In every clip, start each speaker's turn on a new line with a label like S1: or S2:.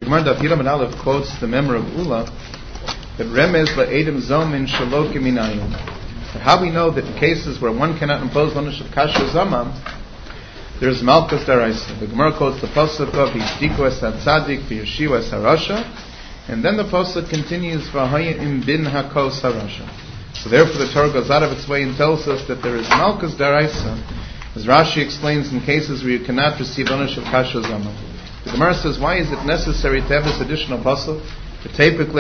S1: Gemara Daf Yudam and Aleph quotes the member of Ula that Remez la'edim zomin shelo keminayim. How we know that in cases where one cannot impose onesh of kasher zamam, there's malchus daraisa. The Gemara quotes the pasuk of Yishdiku es hatzadik v'yeshiu es harasha, and then the pasuk continues v'hayim bin hakos harasha. So therefore the Torah goes out of its way and tells us that there is malchus daraisa, as Rashi explains in cases where you cannot receive onesh of kasher zamam. The Gemara says, why is it necessary to have this additional pasuk? The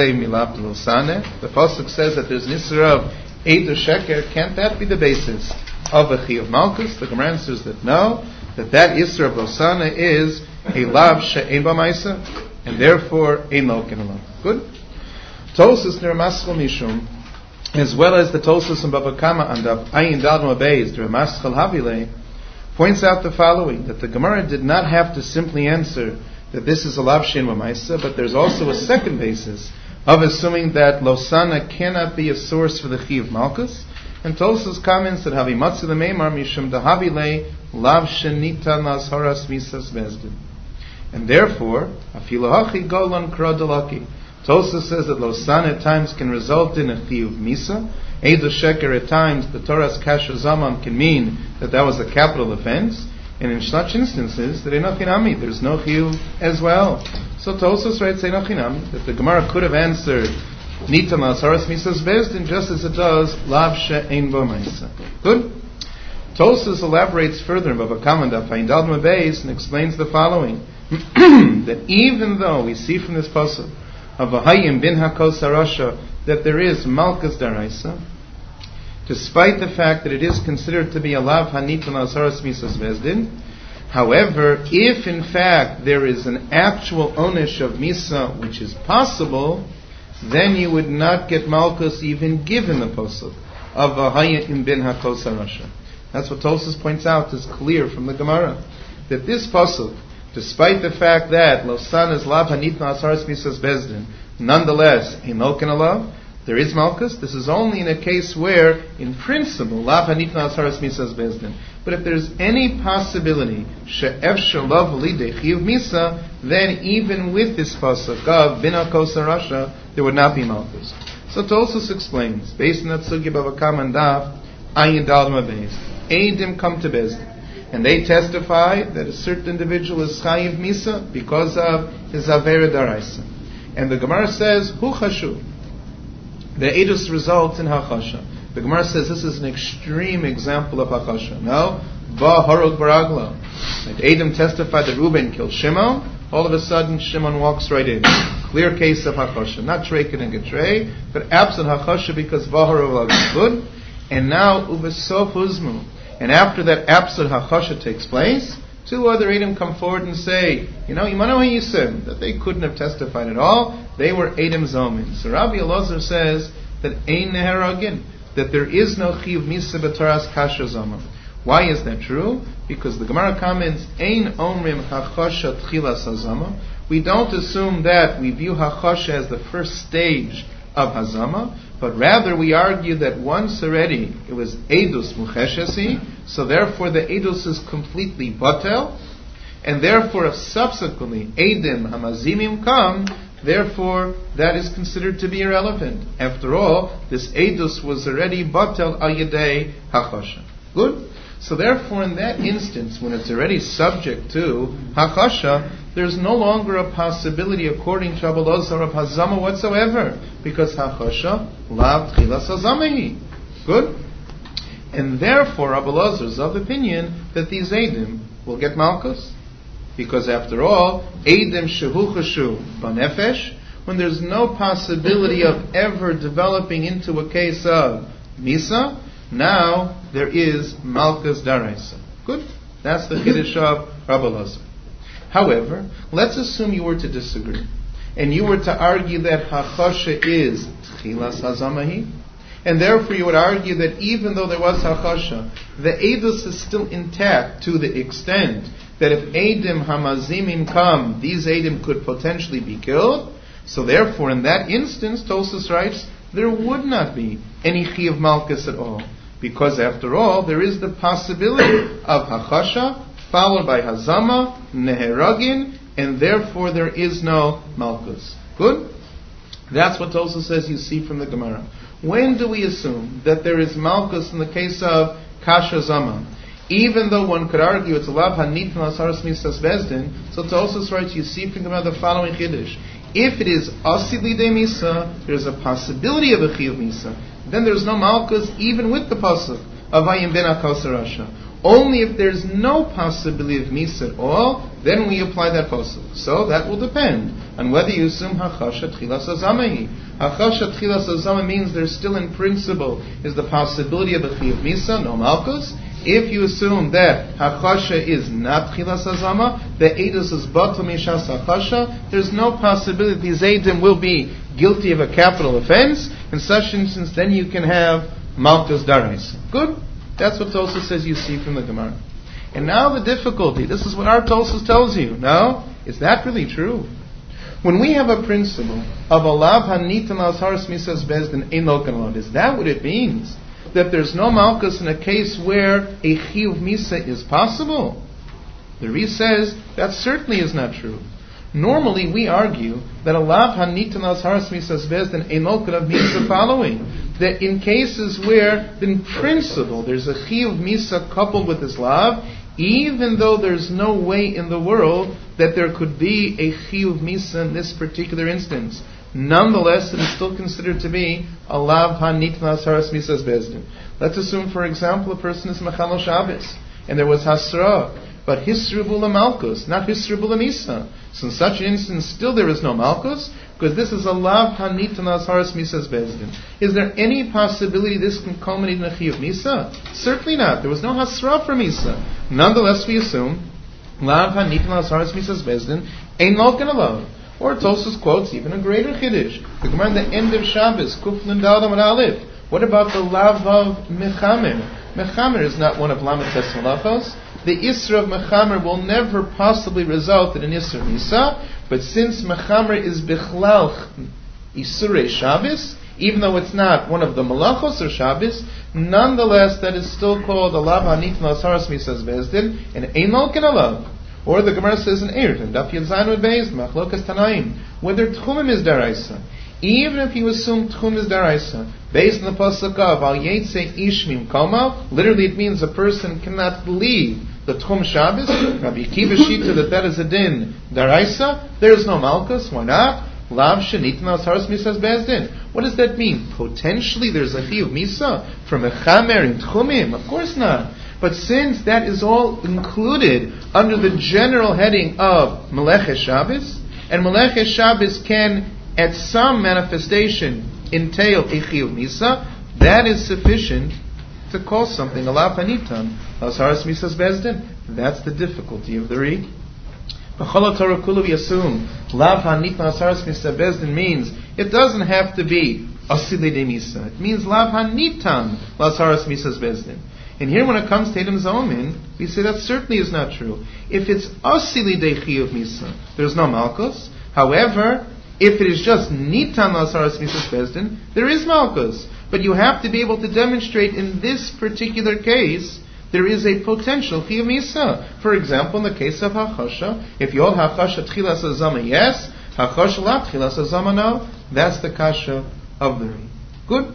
S1: pasuk says that there's an isra of Eidah Sheker. Can't that be the basis of a Chi of Malchus? The Gemara answers that no, that isra of Losana is a lav she'en b'maisa, and therefore ein loken alav. Good. Tosas niramaschal mishum, as well as the Tosas and Bava Kama and Ayin Dalma Beis niramaschal havile, points out the following, that the Gemara did not have to simply answer that this is a lav she'en b'maisa, but there's also a second basis of assuming that Losana cannot be a source for the Chi of Malchus. And Tosas comments that Havi Matzi L'meimar Mishum Dahavile Lav Shenita Nas Horas Misas Bezdin. And therefore, Afilu Hachi Golan Krodalaki. Tosas says that Losana at times can result in a Chi of Misa. Eidah Sheker at times, the Torah's Kasher Zaman can mean that was a capital offense. And in such instances, there's no chiyuv as well. So Tosas writes that the Gemara could have answered Nitam Asaras Misas Bezdin just as it does Lav She'en B'maisa. Good. Tosas elaborates further in Bava Kama Daf Ayin Dalma Beis and explains the following: that even though we see from this pasuk of V'hayim bin Hakos Harasha that there is Malchus Daraisa, despite the fact that it is considered to be a lav hanitan asaras misas bezdin, however, if in fact there is an actual onish of misa which is possible, then you would not get malchus even given the pasuk of v'hayim bin hakos harasha. That's what Tosas points out is clear from the Gemara, that this pasuk, despite the fact that losan is lav hanitan asaras misas bezdin, nonetheless in loken alav, there is malchus. This is only in a case where, in principle, lav hanitna asaras misas bezdin. But if there's any possibility she'ef shalav lidei chiyuv misa, then even with this pasuk of bin hakos harasha, there would not be malchus. So Tosas explains, based on that sugya Bava Kama and Daf Ayin Dalma Beis, Eidim come to bezdin, and they testify that a certain individual is chayiv misa because of his avera daraisa. And the Gemara says, hu chashuv. The edus results in hachasha. The Gemara says this is an extreme example of hachasha. No, ba harog baragla. Like Adam testified that Reuben killed Shimon. All of a sudden, Shimon walks right in. Clear case of hachasha, not treikin and getrei, but absent hachasha because ba harog baragla. Good. And now ubesof huzmu. And after that absent hachasha takes place, two other Adam come forward and say, Yimanu Yisem, that they couldn't have testified at all. They were Adam Zomin. So Rabbi Elazar says that Ein Neheragin, that there is no Chiyuv Misa B'Toras Kasher Zomam. Why is that true? Because the Gemara comments, Ein Omrim Hachasha Tchilas Hazama. We don't assume that we view Hachasha as the first stage of Hazama, but rather we argue that once already it was Edus Mucheshesi, so therefore the Edus is completely batel, and therefore if subsequently Edim Hamazimim come, therefore that is considered to be irrelevant. After all, this Edus was already batel al yedei hachasha. Good? So therefore in that instance, when it's already subject to hachasha, there's no longer a possibility according to Rabbi Elazar of hazama whatsoever, because hachasha lav tchilas hazamahi. Good? And therefore Rabbi Elazar is of opinion that these Edim will get malchus. Because after all, Eidim shehu chashu b'nefesh, when there's no possibility of ever developing into a case of misa, now there is malchus daraisa. Good? That's the chiddush of Rabbi Elazar. However, let's assume you were to disagree, and you were to argue that hachasha is tchilas hazamahi, and therefore you would argue that even though there was hachasha, the edus is still intact to the extent that if Eidim Hamazimim come, these Eidim could potentially be killed. So therefore, in that instance, Tosas writes, there would not be any Chi of Malchus at all. Because after all, there is the possibility of Hachasha, followed by Hazama, Neheragin, and therefore there is no Malkus. Good? That's what Tosa says you see from the Gemara. When do we assume that there is Malkus in the case of Kasha Zama? Even though one could argue it's a lav hanit l'hasaras misas bezdin, so Tosa writes you see from the Gemara the following chiddush. If it is asili de misa, there's a possibility of a chiyuv misa. Then there's no Malkus even with the pasuk of Vayim ben HaKosar. Only if there's no possibility of misa at all, then we apply that pasuk. So that will depend on whether you assume hachasha tchilas azamahi. Hachasha tchilas azama means there's still in principle is the possibility of a chiyuv misa, no Malkus. If you assume that hachasha is not tchilas azama, the edus is batal mishas hachasha, there's no possibility these edim will be guilty of a capital offense. In such instance, then you can have Malkus Darais. Good? That's what Tosfos says you see from the Gemara. And now the difficulty, this is what our Tosfos tells you. Now, is that really true? When we have a principle of a lav hanitan al haras misas bezdin ein lokan, is that what it means? That there's no Malkus in a case where a chiyuv misa is possible? The Ri says that certainly is not true. Normally, we argue that a lav hanitan al haras misas bezdin ein lokan means the following: that in cases where, in principle, there's a chiyuv misa coupled with this lav, even though there's no way in the world that there could be a chiyuv misa in this particular instance, nonetheless, it is still considered to be a lav hanitan al haras misas bezdin. Let's assume, for example, a person is mechal Shabbos, and there was hasra, but hisrubu Malkus, not hisrubu misa. So in such an instance, still there is no Malkus, because this is a lav hanitan al haras misas bezdin. Is there any possibility this can culminate in a chiyuv misa? Certainly not. There was no hasra for misa. Nonetheless, we assume lav hanitan al haras misas bezdin ein lokan alone. Or Tosfos quotes even a greater chiddush. The Gemara in the end of Shabbos, Kuf Nun Daled Amud Aleph. What about the lav of mechamer? Mechamer is not one of lamed tes malachos. The isra of mechamer will never possibly result in an isra misa, but since mechamer is bichlal isurei Shabbos, even though it's not one of the malachos or Shabbos, nonetheless that is still called a lav hanitan al haras misas bezdin and ein lokan alav. Or the Gemara says in Erev, Daf Yud Zayin Amud Beis, Machlokas Tanaim, whether Tchumim is daraisa. Even if you assume Tchum is daraisa, based on the pasuk of Al Yetze Ishmim Koma, literally it means a person cannot leave the Tchum Shabbos. Rabbi Akiva Shita that is a din daraisa. There is no Malkus. Why not? Lav Shenitan Al Haras Misas Bezdin. What does that mean? Potentially there's a chiyuv misa from a chamer in Tchumim. Of course not. But since that is all included under the general heading of Meleches Shabbos, and Meleches Shabbos can, at some manifestation, entail a chiyuv misa, that is sufficient to call something a lav hanitan al haras misas bezdin. That's the difficulty of the Ri. B'chol Torah kula we assume lav hanitan al haras misas bezdin means it doesn't have to be asili de misa. It means lav hanitan al haras misas bezdin. And here, when it comes to Edom Zomin, we say that certainly is not true. If it's asili de chiyuv misa, there's no malchus. However, if it is just nitan al haras misas bezdin, there is malchus. But you have to be able to demonstrate in this particular case there is a potential chiyuv misa. For example, in the case of hachasha, if you hold hachasha tchilas azama, yes, hachasha la tchilas azama, no. That's the kasha of the Ri. Good.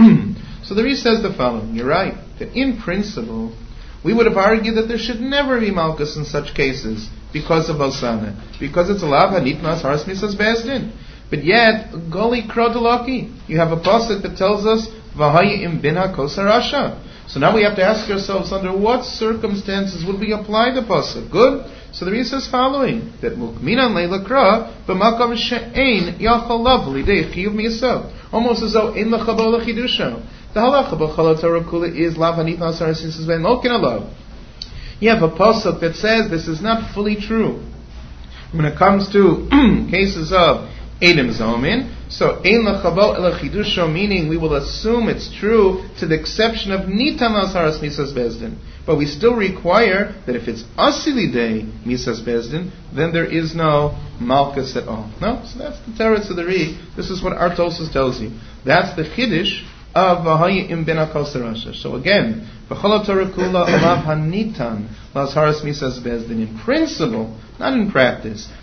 S1: So the Ri says the following. You're right. That in principle, we would have argued that there should never be malchus in such cases because of Osana, because it's a lav hanitan al haras misas bezdin. But yet, goli krodelaki, you have a pasuk that tells us v'hayim bin HaKosar Rasha. So now we have to ask ourselves, under what circumstances would we apply the pasuk? Good. So the Ri says following: that mukminan leila kra b'makam she'ein yachal lav lidei chiyuv miyasav, almost as though in l'chabol l'chidusha. The halacha b'chol Torah kula is lav hanitan al haras misas bezdin lokin alav. You have a pasuk that says this is not fully true when it comes to cases of Edom Zomin. So ein l'chabol l'chidusha, meaning we will assume it's true to the exception of nitan al haras misas bezdin. But we still require that if it's asili de misas bezdin, then there is no malchus at all. No? So that's the teretz of the Ri. This is what our Tosfos tells you. That's the chiddush of v'hayim bin HaKosar Rasha. So again, v'chol Torah kula alav hanitan al haras misas bezdin. In principle, not in practice,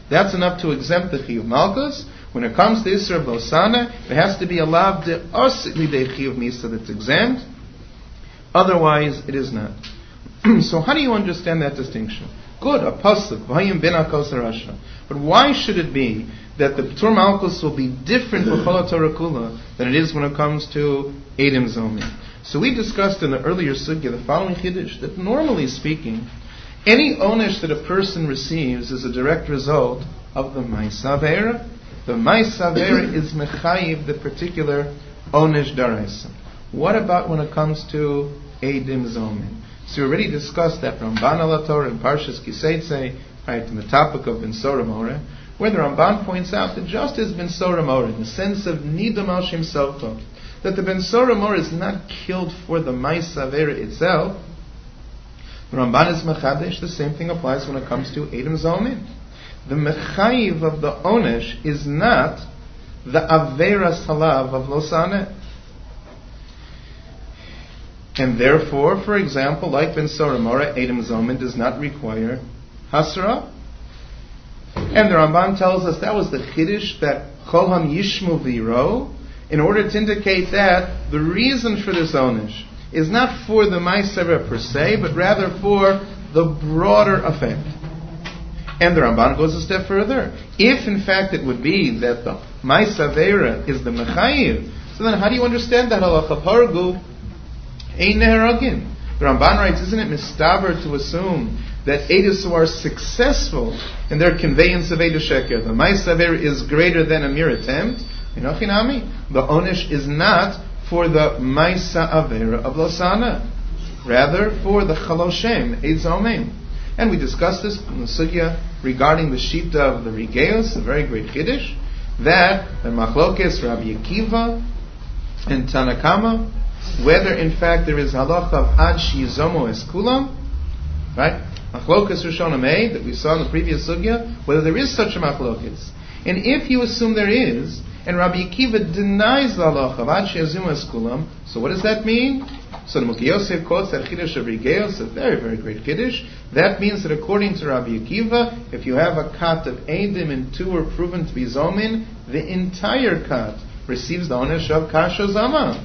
S1: That's enough to exempt the Chiyuv Malkus. When it comes to Isra of Losana, it has to be a lav de osli de Chiyuv Misa that's exempt. Otherwise, it is not. So how do you understand that distinction? Good, a pasuk, v'hayim bin hakos harasha. But why should it be that the P'tur Malkus will be different for Chol HaTorah Kula than it is when it comes to Eidim Zomi? So we discussed in the earlier sugya the following chiddush, that normally speaking, any onesh that a person receives is a direct result of the Ma'aseh Avera. The Ma'aseh Avera is mechayiv the particular onesh daraisa. What about when it comes to Eidim Zomi? So we already discussed that Ramban al Torah in Parshas Kiseitze, right, in the topic of Ben Sora Moreh, where the Ramban points out that just as Ben Sora Moreh, in the sense of Nidam al Shem Sofa, that the Ben Sora Moreh is not killed for the Ma'aseh Avera itself, the Ramban is Mechadesh, the same thing applies when it comes to Eidim Zomin. The Mechayiv of the Onesh is not the Averas Halav of Losaneh. And therefore, for example, like Ben Sora Moreh, Eidim Zomin does not require Hasra. And the Ramban tells us that was the Chiddush that Chol Ham Yishmu V'Yiro, in order to indicate that the reason for this Onesh is not for the Ma'aseh Avera per se, but rather for the broader effect. And the Ramban goes a step further. If in fact it would be that the Ma'aseh Avera is the Mechayiv, so then how do you understand that halacha pargu ein neheragim? The Ramban writes, isn't it mistaber to assume that Eidos who are successful in their conveyance of Eidos Sheker, the Ma'aseh Avera is greater than a mere attempt? Inochinami, the Onesh is not for the Ma'aseh Avera of Losana, rather for the Chaloshem, Eid Zomein. And we discussed this in the sugya regarding the Shita of the Rigeos, a very great Chiddush, that the Machlokes Rabbi Akiva and Tanakama, whether in fact there is halacha of Ad Shizomo Es Kulam, right? Machlokes Rishon Amei, that we saw in the previous sugya, whether there is such a Machlokes. And if you assume there is, and Rabbi Akiva denies the halacha of Ad Shizomo Es Kulam, so what does that mean? So the Mukhi Yosef quotes that Chiddush of Rigeos, a very, very great Chiddush. That means that according to Rabbi Akiva, if you have a kat of Eidim and two are proven to be Zomin, the entire kat receives the onesh of Kasha Zama.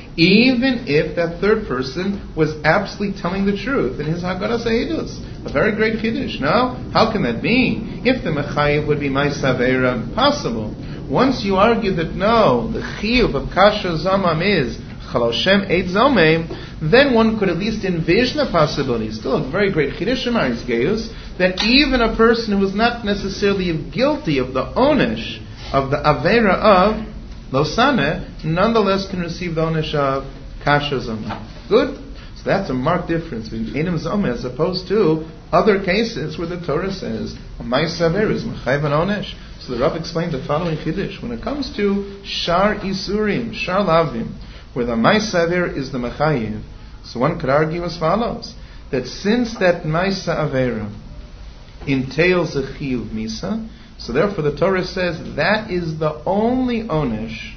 S1: Even if that third person was absolutely telling the truth in his Haggadah Seidus. A very great Chiddush. Now, how can that be? If the Mechayiv would be Ma'aseh Avera, impossible. Once you argue that no, the Chiyuv of Kasha Zamam is Chaloshem Eid Zomem, then one could at least envision a possibility, still a very great Chiddush Amaris Geus, that even a person who is not necessarily guilty of the Onesh of the Avera of Losaneh, nonetheless can receive the Onesh of Kasha Zomem. Good? So that's a marked difference between Eidim Zomem as opposed to other cases where the Torah says, Ma'aseh Avera is Mechayiv an Onesh. So the Rav explained the following Chiddush. When it comes to Shar Isurim, Shar Lavim, where the Ma'aseh Avera is the Mechayiv, so one could argue as follows, that since that Ma'aseh Avera entails a Chiyuv Misa, so therefore the Torah says that is the only Onesh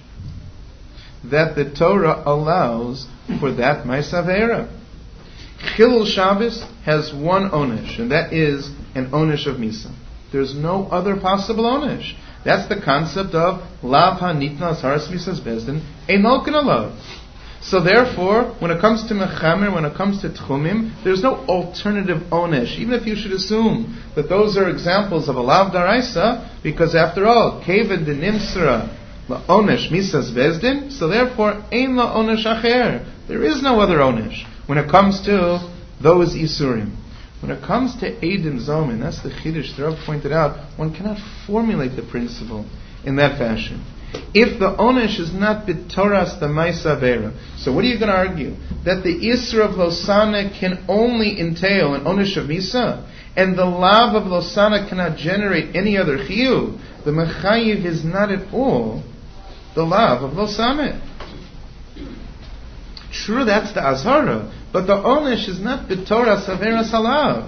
S1: that the Torah allows for that Ma'aseh Avera. Chilul Shabbos has one Onesh, and that is an Onesh of Misa. There's no other possible Onesh. That's the concept of Lav HaNitna Haras Misas Bezdin Einol Kenalav. So therefore, when it comes to Mechamer, when it comes to Tchumim, there's no alternative Onesh. Even if you should assume that those are examples of a Lav Daraisa, because after all, Keved de Nimsra La Onesh Misas Bezdin, so therefore, Ein La Onesh Acher. There is no other Onesh when it comes to those Isurim. When it comes to Eidim Zomin, that's the Chiddush the Rav pointed out, one cannot formulate the principle in that fashion. If the Onesh is not B'Toras the Ma'aseh Avera, so what are you going to argue? That the Isra of Losana can only entail an Onesh of Misa, and the Lav of Losana cannot generate any other Chiyuv. The Mechayiv is not at all the Lav of Losana. True, that's the Azhara, but the Onesh is not B'Toras Avera Salav.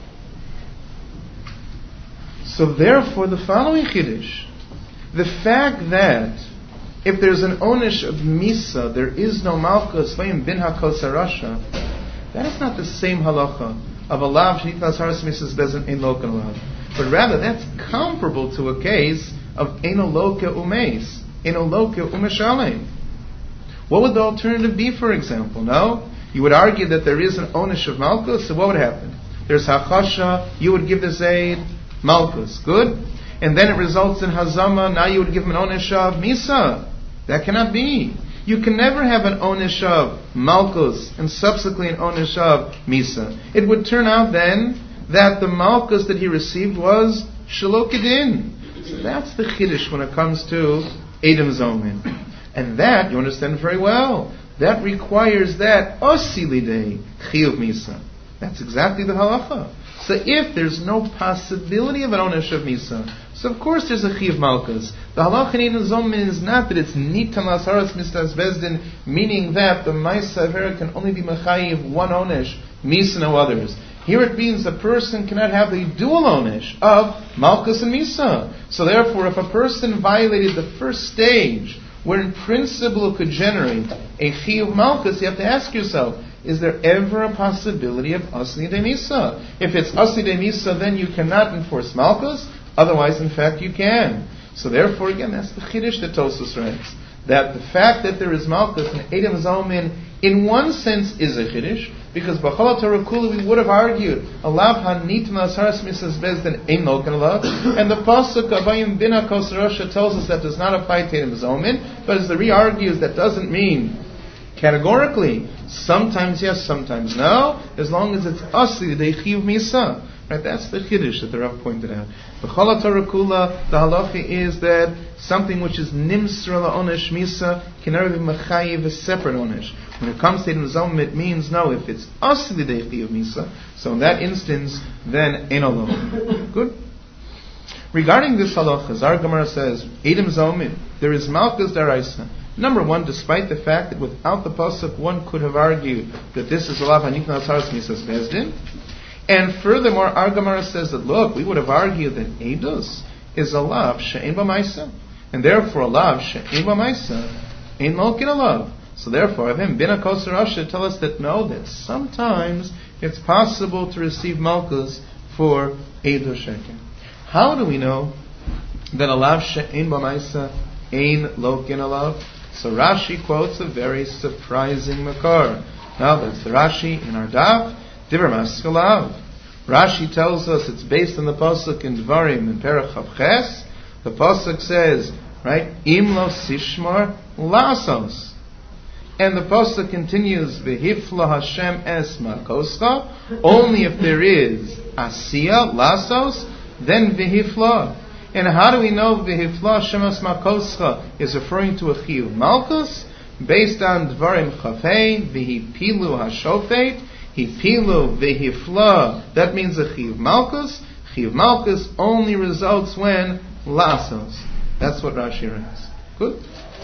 S1: So therefore, the following Chiddush, the fact that if there's an Onesh of Misa, there is no Malchus Vayim bin HaKos HaRasha, that is not the same halacha of a Lav Shnitnas Haras Misas Bezin Ein Lokan Lav. but rather that's comparable to a case of Enoloka Umes, Enoloka Umeshalim. What would the alternative be, for example? No? You would argue that there is an Onish of Malchus, so what would happen? There's Hachasha, you would give the Zayd Malchus, good? And then it results in Hazama, now you would give him an Onish of Misa. That cannot be. You can never have an Onish of Malchus and subsequently an Onish of Misa. It would turn out then that the Malchus that he received was Shalokidin. So that's the Chiddush when it comes to Edom Zomin. And that, you understand very well, that requires that Osilidei Chiyuv Misa. That's exactly the halacha. So if there's no possibility of an Onesh of Misa, so of course there's a Chiyuv Malchus. The halacha in Edom Zomin is not that it's Nitan Lasaras Mistas Bezdin, meaning that the Maisa Avera can only be Mechayiv one Onesh, Misa no others. Here it means a person cannot have the dual Onesh of Malchus and Misa. So therefore, if a person violated the first stage, where in principle it could generate a Chiyuv Malchus, you have to ask yourself, is there ever a possibility of Asli de Misa? If it's Asli de Misa, then you cannot enforce Malchus, otherwise in fact you can. So therefore again, that's the Chiddush that Tosfos writes, that the fact that there is Malchus and Edom Zomin in one sense is a Chiddush, because B'chol Torah Kula we would have argued, Alav hanit ma'asaras misas bezdin ein loken alav, and the pasuk Abayim bina kos Rasha tells us that does not apply to Edom Zomin, but as the Ri argues, that doesn't mean categorically, sometimes yes, sometimes no, as long as it's asli they chiyuv misa. Right, that's the chiddush that the Rav pointed out. B'chol Torah Kula, the halacha is that something which is nimsra la'onesh misa can never be mechayiv a separate onesh. When it comes to Edom Zomin, it means no. If it's asli they chiyuv misa, so in that instance, then ein alone. Good. Regarding this halacha, Zar Gemara says, Edom Zomin, there is malchus daraisa. Number one, despite the fact that without the pasuk, one could have argued that this is alav hanikna asaras misas bezdin. And furthermore, our Gemara says that, look, we would have argued that Eidos is a lav she'en b'maisa, and therefore a lav she'en b'maisa ein lokin alav. So therefore, Avim Bina Kosar Rasha tell us that no, that sometimes it's possible to receive malchus for Eidos sheker. How do we know that a lav she'en b'maisa ein lokin alav? So Rashi quotes a very surprising makar. Now that's the Rashi in our daf. Divrei Maskalav. Rashi tells us it's based on the pasuk in Dvarim in Perach Chavches. The pasuk says, right, Im lo sishmar lasos, and the pasuk continues, V'hifla Hashem es makoscha. Only if there is asiya lasos, then v'hifla. And how do we know V'hifla Hashem es makoscha is referring to a chiyuv malchus? Based on Dvarim Chafei, V'hipilu hashofet. Hipilu vehifla, that means a chiyuv malchus. Chiyuv malchus only results when lasos. That's what Rashi writes. Good.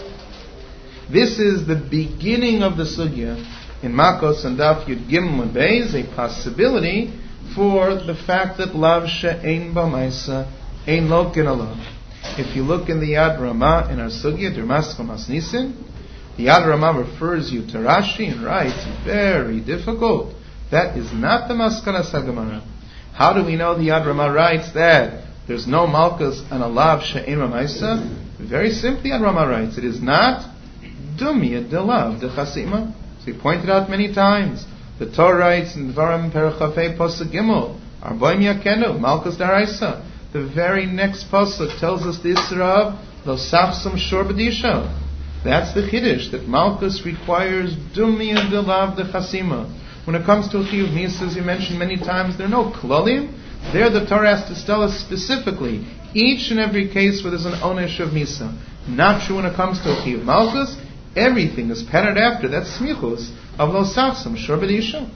S1: This is the beginning of the sugya in Makos and Daf Yud Gimel and Beis, a possibility for the fact that lav she'ein b'maisa ein lokin alav. If you look in the Yad Ramah in our sugya, Dermasko Masnisin, the Yad Ramah refers you to Rashi and writes, very difficult. That is not the Maskanas HaGemara. How do we know the Yad Ramah writes that there's no malchus and a lav she'en b'maisa? Very simply, Yad Ramah writes, it is not dumia de lav de chasima. So he pointed out many times. The Torah writes in Dvarim Perach Chafei Pasuk Gimel, Arboim Yakenu, malchus daraisa. The very next pasuk tells us the Isra of Lo Sachsum Shor B'disha. That's the Chiddush, that malchus requires dumia de lav de chasima. When it comes to chiyuv misa, as you mentioned many times, there are no klalim. There the Torah has to tell us specifically each and every case where there's an onesh of misa. Not true when it comes to chiyuv malchus. Everything is patterned after. That's smichus of lo sachsam shor b'disha.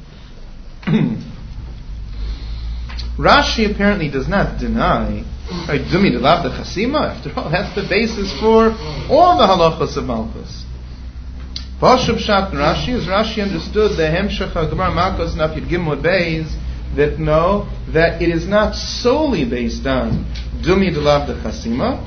S1: Rashi apparently does not deny dumi de lav de chasima. After all, that's the basis for all the halachos of malchus. Pashub Shat Rashi, as Rashi understood the Hemshech HaGemara Makos Daf Yud Gimel Beis, that no, that it is not solely based on Dumi Delav de Chasima,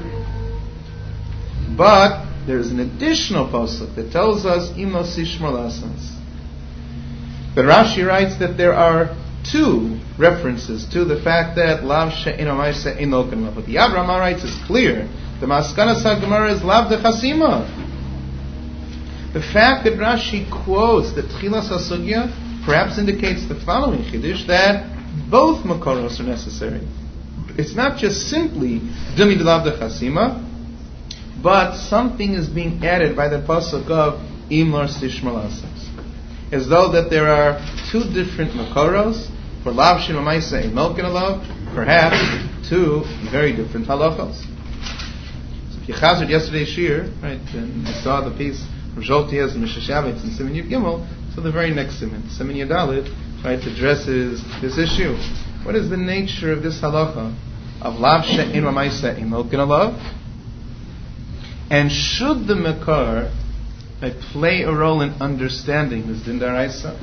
S1: but there is an additional pasuk that tells us Im lo sishmar lasas. But Rashi writes that there are two references to the fact that lav she'eno ma'isa ein loken lav. What the Yad Ramah writes is clear. The Maskanas HaGemara is lav de chasima. The fact that Rashi quotes the Tchilas HaSugya perhaps indicates the following chiddush, that both makoros are necessary. It's not just simply dumi de lav de chasima, but something is being added by the pasuk of imlar sishmal asas, as though that there are two different makoros for lav shema ma'isa ein milken alav, perhaps two very different halachos. So if you chazard yesterday's shir, right, and I saw the piece of Zoltias and Mishashavitz and Siman Yud Gimel, so the very next Siman Yud Dalet, right, addresses this issue. What is the nature of this halacha of lav she'en ma'isa ein milken alav? And should the makar play a role in understanding this din daraisa?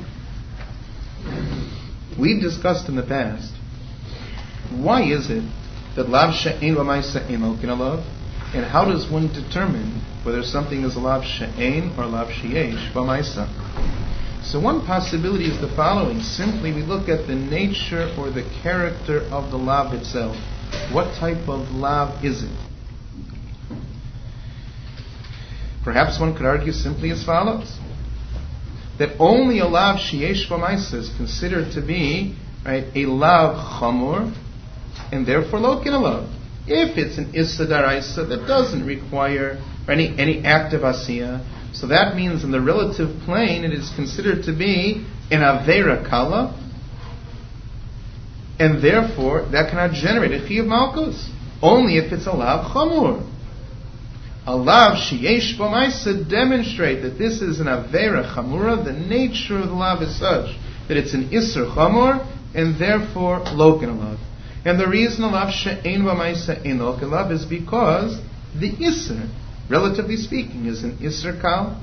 S1: We discussed in the past, why is it that lav she'en ma'isa ein milken alav, and how does one determine whether something is a lav she'en or lav she'esh b'ma'isa? So one possibility is the following. Simply we look at the nature or the character of the lav itself. What type of lav is it? Perhaps one could argue simply as follows, that only a lav she'esh b'ma'isa is considered to be, right, a lav chamur, and therefore lokin alav. If it's an issa daraisa that doesn't require any active asiya, so that means in the relative plane it is considered to be an avera kala, and therefore that cannot generate a chiyuv malkus, only if it's a lav chamur. A lav sheyesh b'ma'isa demonstrate that this is an avera chamura. The nature of the lav is such that it's an isser chamur, and therefore loken alav. And the reason a lav she'ein b'ma'isa ein loken alav is because the isser, relatively speaking, is an isser kal.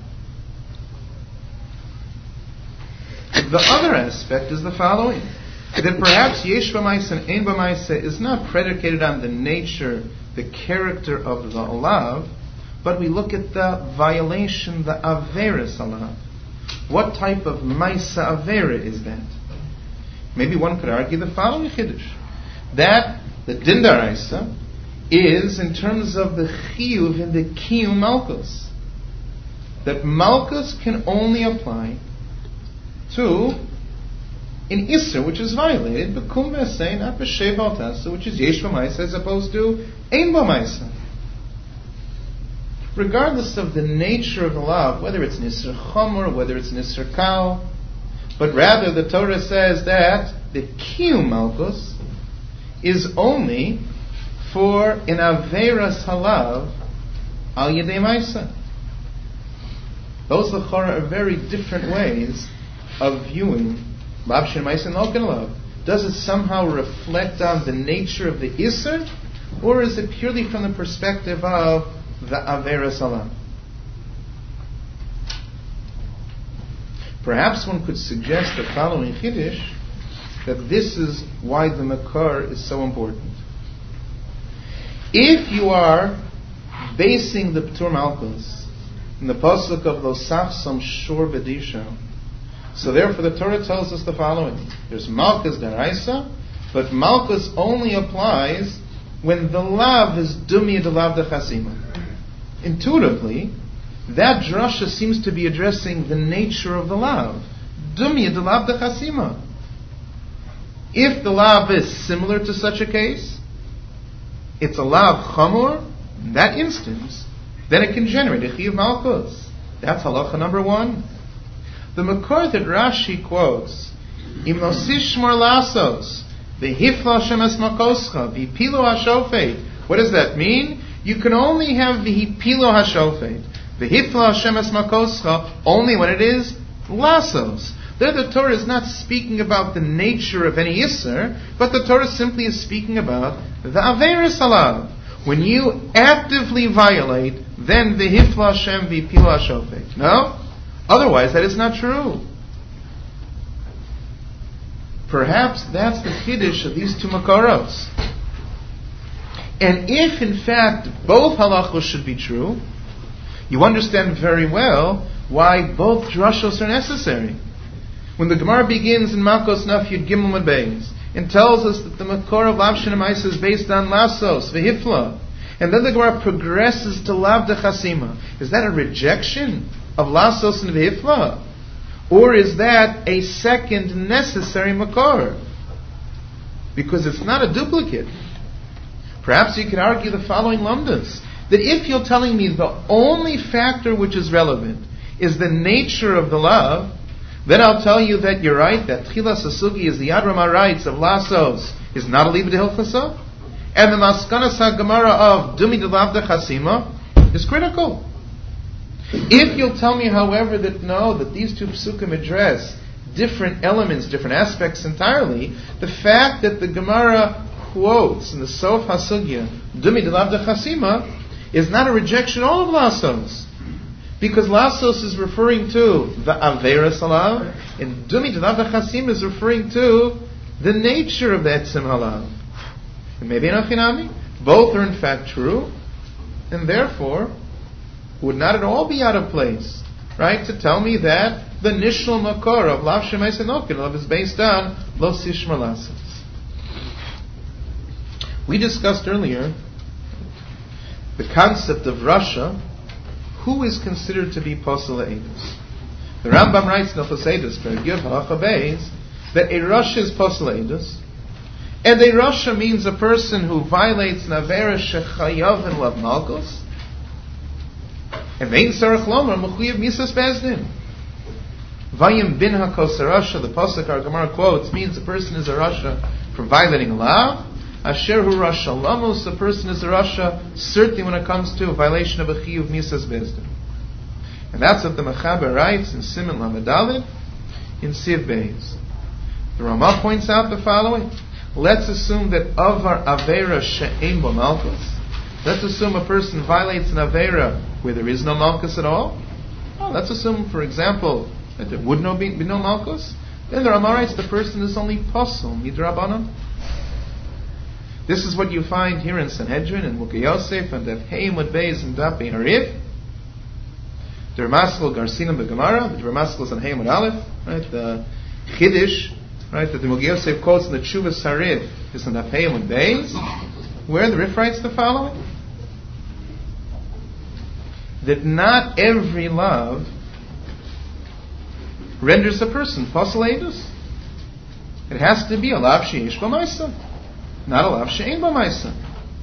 S1: The other aspect is the following, that perhaps yesh b'ma'isa and ein b'ma'isa is not predicated on the nature, the character of the alav, but we look at the violation, the averis alav. What type of ma'isa avera is that? Maybe one could argue the following chiddush, that the din daraisa is in terms of the chiyuv and the kiyum malchus, that malchus can only apply to an isser which is violated, b'kum v'asei, not b'shei b'altasa, which is yesh b'ma'isa as opposed to ein b'ma'isa. Regardless of the nature of the law, whether it's an isser chamor, whether it's an isser kal, but rather the Torah says that the kiyum malchus is only for an averas halav al yedei ma'isa. Those l'chora are very different ways of viewing lav she'en ma'isa and loken alav. Does it somehow reflect on the nature of the isser, or is it purely from the perspective of the averas halav? Perhaps one could suggest the following chiddush, that this is why the makar is so important. If you are basing the P'tur Malchus in the pasuk of Losach Som Shor B'disha, so therefore the Torah tells us the following: there's Malchus Daraisa, but Malchus only applies when the lav is Dumya de Lav de Chasima. Intuitively, that drasha seems to be addressing the nature of the lav, Dumya de Lav de Chasima. If the lav is similar to such a case, it's a lav chamur, in that instance, then it can generate a chiyuv malchus. That's halacha number one. The makor that Rashi quotes, Im nosishmor lasos, v'hifla shemes makoscha, v'hipilo hashofet. What does that mean? You can only have v'hipilo hashofet, v'hifla shemes makoscha, only when it is lasos. There the Torah is not speaking about the nature of any Yisr, but the Torah simply is speaking about the Averis Alav. When you actively violate, then the Hifla Hashem v'Pila Shofet. No? Otherwise, that is not true. Perhaps that's the Kiddush of these two Makaros. And if, in fact, both halachos should be true, you understand very well why both drashos are necessary. When the Gemara begins in Makos Naf Yud Gimel and Beis and tells us that the Makor of Lav Shenamaisa is based on Lasos, V'hifla, and then the Gemara progresses to Lav Dechasima, is that a rejection of Lasos and V'hifla? Or is that a second necessary Makor? Because it's not a duplicate. Perhaps you could argue the following lamdas, that if you're telling me the only factor which is relevant is the nature of the love, then I'll tell you that you're right, that Tchilas Hasugi is the Yadrama rights of Lasos is not a Liba de Hilchasa, and the Maskanas HaGemara of Dumi de Lav de Chasima is critical. If you'll tell me, however, that no, that these two psukim address different elements, different aspects entirely, the fact that the Gemara quotes in the Sof HaSugya Dumi de Lav de Chasima is not a rejection of all of Lasos. Because Lasos is referring to the Avera Salav, and Dumi de Lav de Chasima is referring to the nature of the Etzim Halav. And maybe in Achinami, both are in fact true, and therefore would not at all be out of place, right, to tell me that the Nishal Makor of Lav Shemaisa Nokin is based on Lo Sishma Lasos. We discussed earlier the concept of Rasha. Who is considered to be Posel Eidus? The Rambam writes in Hilchos Eidus, Perek Halacha Beis, that a Rasha is Posel Eidus, and a Rasha means a person who violates an Avera Shechayav and Lav Malchus, and Vein Sarach Lomer Mechuyev Misas Bezdin. Vayim bin HaKos Rasha, the Pasuk our Gemara quotes, means a person is a Rasha for violating a Lav. Asher hu Rasha Lamos, a person is a Rasha certainly when it comes to a violation of a Chiyuv Misas Bezdin. And that's what the Mechaber writes in Siman Lamed Daled in Siv Beis. The Ramah points out the following: let's assume that Avar Avera She'ein Bo Malchus. Let's assume a person violates an Avera where there is no Malchus at all. Well, let's assume, for example, that there would be no Malchus. Then the Ramah writes the person is only Posel Midrabanan. This is what you find here in Sanhedrin, in Mukhe Yosef, and Daf Hey Mud Beis and Daf Bein Harif. The Ramaskal Garsinam Begemara, the Ramaskal is on Hey Mud Aleph, right? The Chiddush, right? That the Mukhe Yosef quotes in the Tshuvas Harif is on Daf Hey Mud Beis, where the Rif writes the following: that not every love renders a person Posel Eidus. It has to be a Lav Sheyesh B'Maisa, not a Lav She'ein B'Maisa.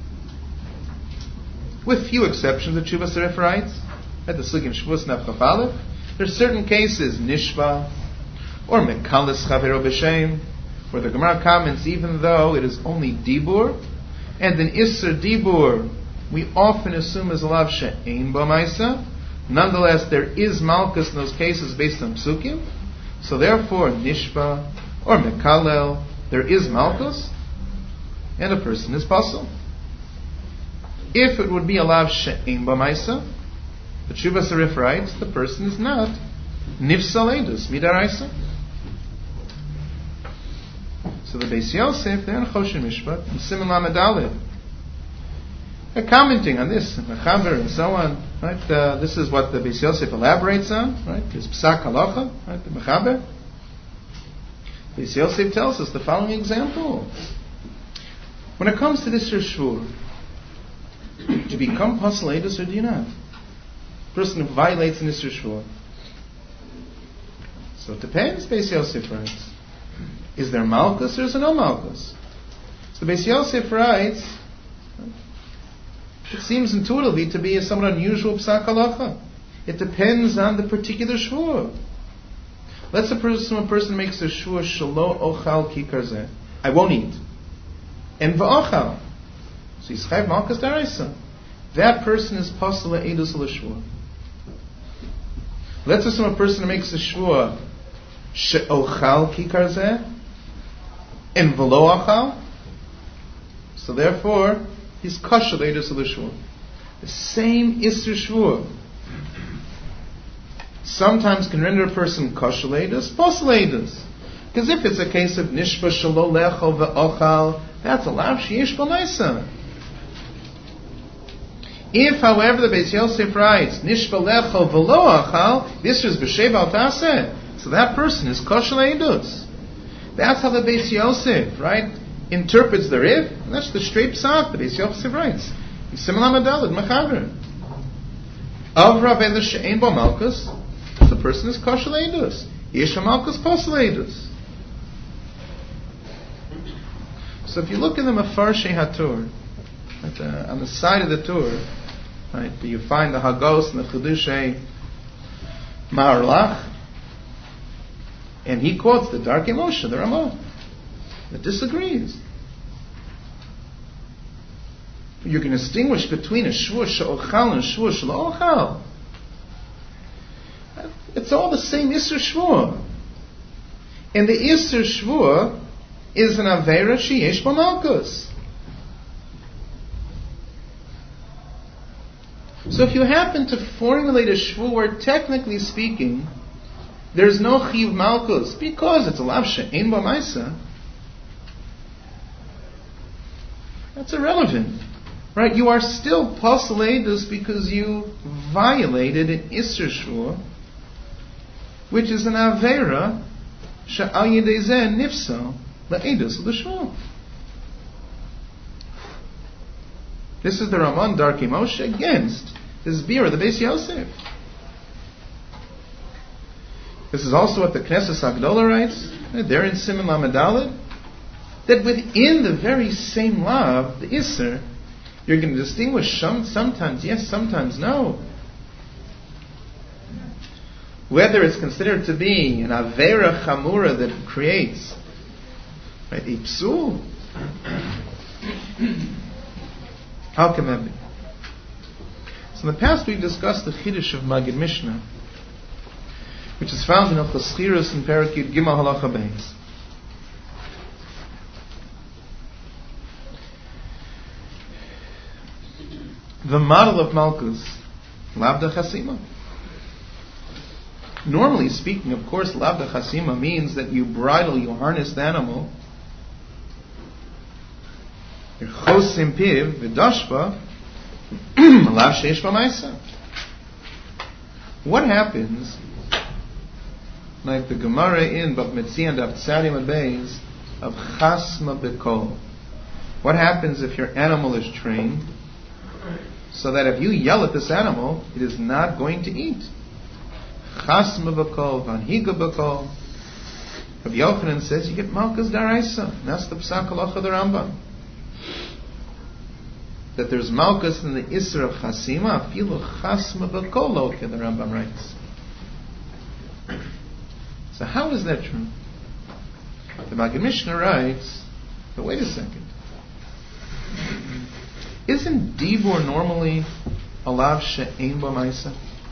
S1: With few exceptions, the Tshuvas Harif writes at the Sugim Shavuos Nafchaf Aleph, there are certain cases, Nishba or Mekalis Chavero B'Shem, where the Gemara comments, even though it is only Dibur, and in Isser Dibur we often assume as a Lav She'ein B'Maisa, nonetheless there is Malchus in those cases based on Psukim, so therefore Nishba or Mekalel, there is Malchus, and a person is Posel. If it would be a Lav She'ein B'Maisa, the Tshuvas Harif writes, the person is not Nifsal Eidus Midaraisa. So the Beis Yosef, they're in Choshen Mishpat, and Siman Lamed Daled, they're commenting on this, Mechaber and so on, right? This is what the Beis Yosef elaborates on, right? This Psak Halacha, right? The Mechaber. Beis Yosef tells us the following example. When it comes to this Shvur, do you become Posel Eidus or do you not? Person who violates an Isser Shvur. So it depends, Beis Yosef writes. Is there Malchus or is there no Malchus? So Beis Yosef writes, it seems intuitively to be a somewhat unusual Psak Halacha. It depends on the particular Shvur. Let's suppose a person makes a Shvur, Shelo Ochal Kikar Zeh, I won't eat. And V'ochal. So he's Chayv Malchus Daraisa. That person is Posel Eidus L'Shvur. Let's assume a person makes a Shvur, She'ochal Kikar Zeh, and V'lo Ochal. So therefore, he's Kosher Eidus L'Shvur. The same Isser Shvur sometimes can render a person Kosher Eidus, Posel Eidus. Because if it's a case of Nishba Shelo Lechol V'ochal, that's a Lav Sheyesh B'Maisa. If, however, the Beis Yosef writes Nishba Lechol V'lo Achal, this is B'Sheva Al Taseh. So So that person is kosher leidus. That's how the Beis Yosef, right, interprets the Rif. And that's the straight psak. The Beis Yosef writes, Yisrael Amadalad Mechaber. Of Rabbeinu she'ein bo malchus, the person is kosher leidus. Yesh malchus posel leidus. So if you look in the Mefarshei HaTur, on the side of the Tur, right, you find the Hagos and the Chedushei Ma'arlach, and he quotes the Darkei Moshe, the Ramah, that disagrees. You can distinguish between a Shvur she'ochal and a Shvur she'lo-ochal. It's all the same Isser Shvur. And the Isser Shvur is an Aveira sheyesh bo malchus. So if you happen to formulate a shvur where, technically speaking, there's no chiv malchus because it's a lav she'ein bo maisa, that's irrelevant, right? You are still posel leidus because you violated an isser shvur, which is an avera she'al yedei zeh nifsal le'edus of the shvur. This is the Raman Darkei Moshe against this Bira, the Beis Yosef. This is also what the Knesset Agdola writes. They're in Siman Lamed Daled, that within the very same lav, the Isser, you're going to distinguish sometimes yes, sometimes no. Whether it's considered to be an Avera Chamura that creates, right, a psul. How can that be? So in the past we've discussed the Chiddush of Magid Mishnah, which is found in Hilchos Chirus and Perek Yud Gimel Halacha Beis. The model of Malchus, Lavda Chasima. Normally speaking, of course, Lavda Chasima means that you bridle, you harness the animal. You're chosim piv v'dashba alav sheish b'maisa. What happens, like the Gemara in Bab Metzi and Bab Tzadim Abeis of chasma bekol? What happens if your animal is trained so that if you yell at this animal, it is not going to eat? Chasma bekol, vanhiga bekol. Rabbi Yochanan says you get malchus daraisa. That's the psak halacha of the Rambam. That there's malchus in the Isser of Chasima, afilu chasma b'kol, the Rambam writes. So how is that true? The Magid Mishnah writes, but wait a second. Isn't Dibur normally a lav she'ein bo maisa?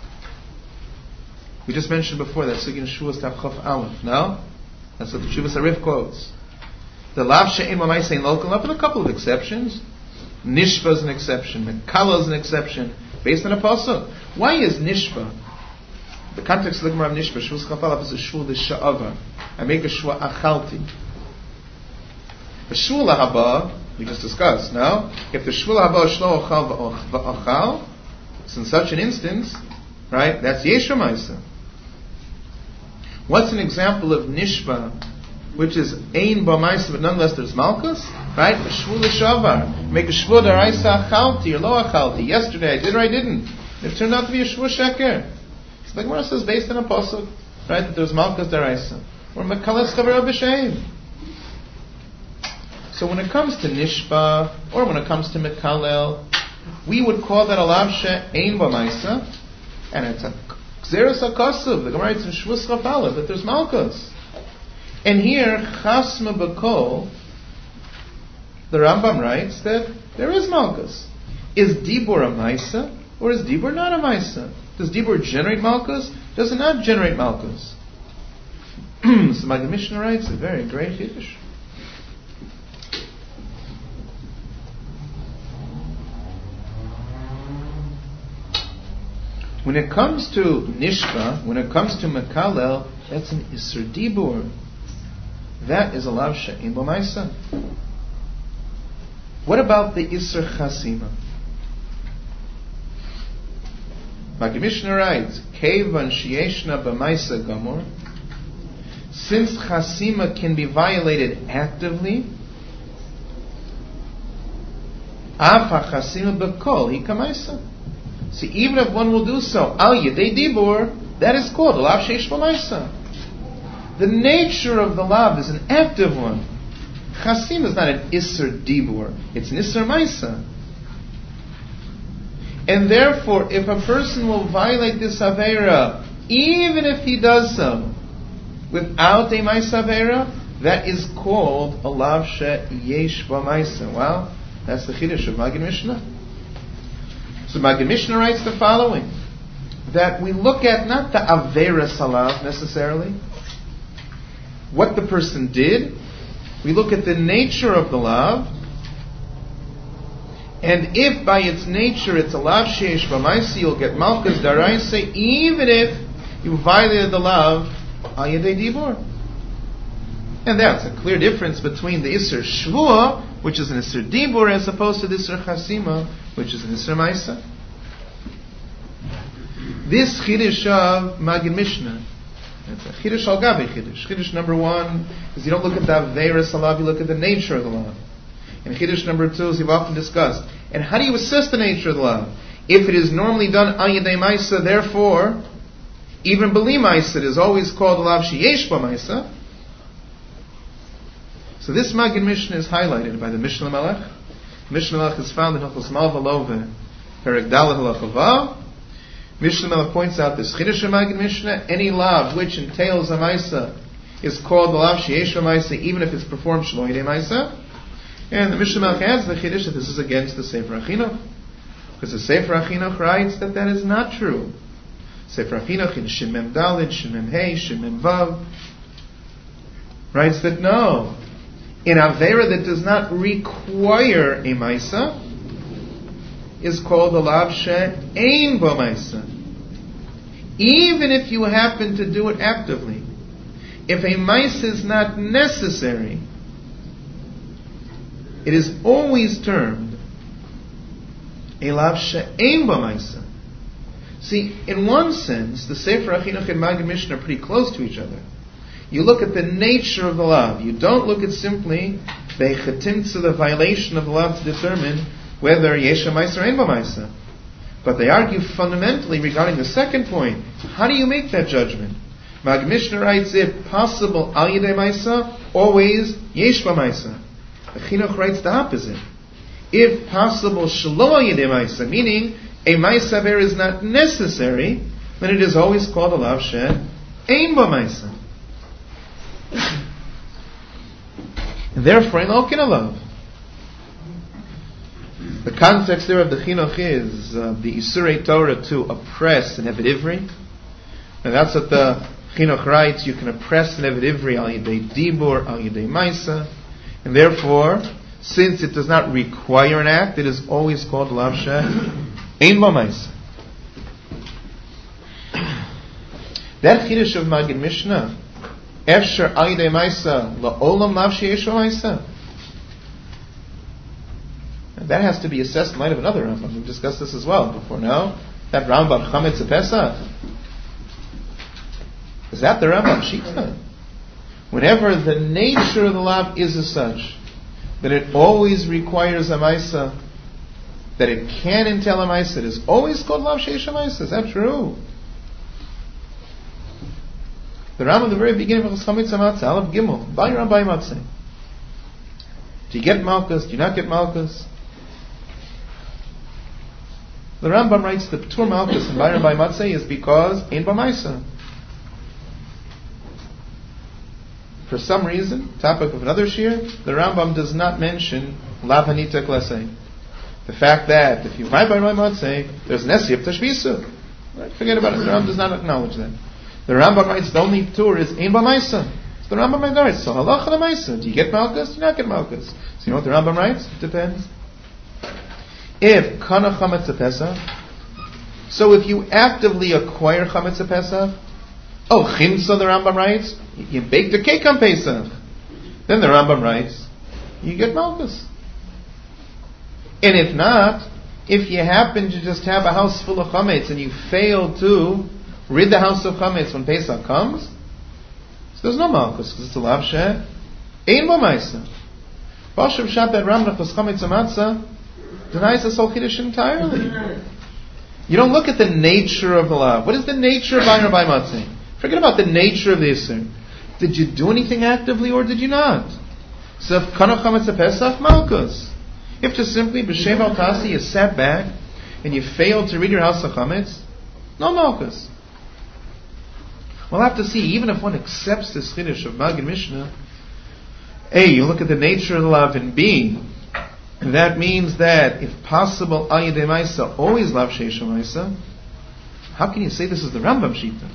S1: We just mentioned before that Sugin Shuvas Tav Chof Aleph. No? That's what the Shuvas Arif quotes. The lav she'ein bo maisa in local, up with a couple of exceptions. Nishba is an exception. Mekala is an exception, based on a pasuk. Why is Nishba? The context of the Gemara of Nishba, Shvus Chafalaf is a shvul l'sha'ava. I make a shvul achalti. The shvul haba we just discussed. Now, if the shvul haba shlo ochal v'achal, so in such an instance, right, that's yesha ma'isa. What's an example of Nishba, which is ein b'maisa, but nonetheless there's malchus? Right? A shvul l'shavar. Make a shvul d'araisa achalti or lo achalti. Yesterday I did or I didn't. It turned out to be a shvul sheker. So the Gemara says based on a pasuk, right, that there's malchus d'araisa. Or mekalas chaver b'sheim. So when it comes to nishba, or when it comes to mekalel, we would call that a lav she'ein b'maisa, and it's a gzeres hakasuv. The Gemara writes in Shvus Chafaleh that there's malchus. And here, chasma b'kol, the Rambam writes that there is malchus. Is Dibur a maisa, or is Dibur not a maisa? Does Dibur generate malchus? Does it not generate malchus? So my Mishnah writes a very great chiddush. When it comes to nishba, when it comes to mekalel, that's an isur dibur. That is a lav she'ein bo maisa. What about the isur chasima? Magid Mishnah writes, Kevan sheyeshna b'maisa gamor, since chasima can be violated actively, afa chasima bekol hikamaisa. See, even if one will do so, al yedei dibur, that is called lav sheish b'maisa. The nature of the lav is an active one. Chasima is not an isser dibur; it's an isser maisa. And therefore, if a person will violate this avera, even if he does so without a maisa avera, that is called a lav sheyesh b'maisa. Well, that's the chiddush of Magid Mishnah. So Magid Mishnah writes the following, that we look at not the avera salav necessarily, what the person did, we look at the nature of the lav, and if by its nature it's a lav sheish b'maisa, you'll get malchus daraisa, even if you violated the lav al yedei dibur. And that's a clear difference between the isser shvua, which is an isser dibur, as opposed to the isser chasima, which is an isser maisa. This chiddush of Magid Mishnah, it's a chiddush al gabi chiddush. Chiddush number one is you don't look at the averis alav, you look at the nature of the law. And chiddush number two is you've often discussed. And how do you assess the nature of the law? If it is normally done al yedei maisa, therefore, even b'li maisa, it is always called lav sheyesh b'maisa. So this Magid Mishnah is highlighted by the Mishnah Melech. Mishnah Melech is found in Hilchos Malva Love, Perek Dalet Halacha Vav. Mishnah Melech points out this chiddush of Magid Mishnah: any lav which entails a maisa is called the lav sheyesh b'maisa, even if it's performed shelo yedei maisa. And the Mishnah Melech adds the chiddush that this is against the Sefer HaChinuch, because the Sefer HaChinuch writes that that is not true. Sefer HaChinuch in Shin Mem Daled, Shin Mem Hey, Shin Mem Vav writes that no, in avera that does not require a maisa is called a lav she'ein bo maisa. Even if you happen to do it actively, if a maisa is not necessary, it is always termed a lav she'ein bo maisa. See, in one sense, the Sefer HaChinuch and Magid Mishnah are pretty close to each other. You look at the nature of the lav. You don't look at simply the violation of the lav to determine whether yesha maisa or ein b'maisa. But they argue fundamentally regarding the second point. How do you make that judgment? Magid Mishnah writes, if possible al yedei maisa, always yesh b'maisa. The Chinuch writes the opposite. If possible shelo al yedei maisa, meaning a maisa ver is not necessary, then it is always called a lav she'ein b'maisa. And therefore, in all love. The context there of the chinuch is the Isurei Torah to oppress an Eved Ivri. And that's what the chinuch writes. You can oppress an Eved Ivri al yedei dibur, al yedei maisa. And therefore, since it does not require an act, it is always called lav she'ein bo maisa. That chiddush of Magid Mishnah, Efsher al yedei maisa la'olam lav sheyesh b'maisa. That has to be assessed in light of another Rambam. We've discussed this as well before now. That Rambam Chametz Pesach. Is that the Rambam Shita? Whenever the nature of the lav is as such that it always requires a maisa, that it can entail a maisa, it is always called lav sheyesh b'maisa. Is that true? The Rambam at the very beginning of Chametz Matzah, Aleph Gimel, Bayram Bay Matzah. Do you get Malchus? Do you not get Malchus? The Rambam writes the Ptur Malchus in Bayram Bay Matzah is because Ein B'maisa. For some reason, topic of another shir, the Rambam does not mention Lav Hanita Klasei. The fact that if you buy Bayram Bay Matzah, there's an Esiyab Tashbisu. Right? Forget about it. The Rambam does not acknowledge that. The Rambam writes the only Ptur is Ein B'maisa. So the Rambam writes, so halacha l'maisa. Do you get Malchus? Do you not get Malchus? So you know what the Rambam writes? It depends. If kana chametz Pesach, so if you actively acquire chametz Pesach, chimsa, the Rambam writes, you bake the cake on Pesach. Then the Rambam writes, you get Malchus. And if not, if you happen to just have a house full of chametz and you fail to rid the house of chametz when Pesach comes, so There's no malchus because it's a lav she ein bo ma'isa. Bashem Shat that Ramnach was chametz matzah denies this whole chiddush entirely. You don't look at the nature of the lav. What is the nature of Ayin Rabbi Matzah? Forget about the nature of the Isser. Did you do anything actively or did you not? So if Kanach Chametz Pesach, Malkus. If just simply B'Shem Al Tasi you sat back and you failed to read your house of Chametz, no Malkus. We'll have to see, even if one accepts this chiddush of Magid Mishnah, A, you look at the nature of the lav, and B, that means that, if possible, Al Yedei Maisa, always lav Sheish Maisa. How can you say this is the Rambam Shita?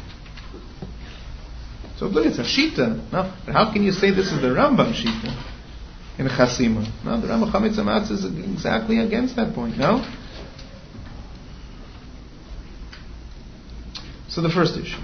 S1: So look, it's a Shita. No, but how can you say this is the Rambam Shita in Chasima? No, the Rambam Chametz Matzah is exactly against that point. No. So the first issue.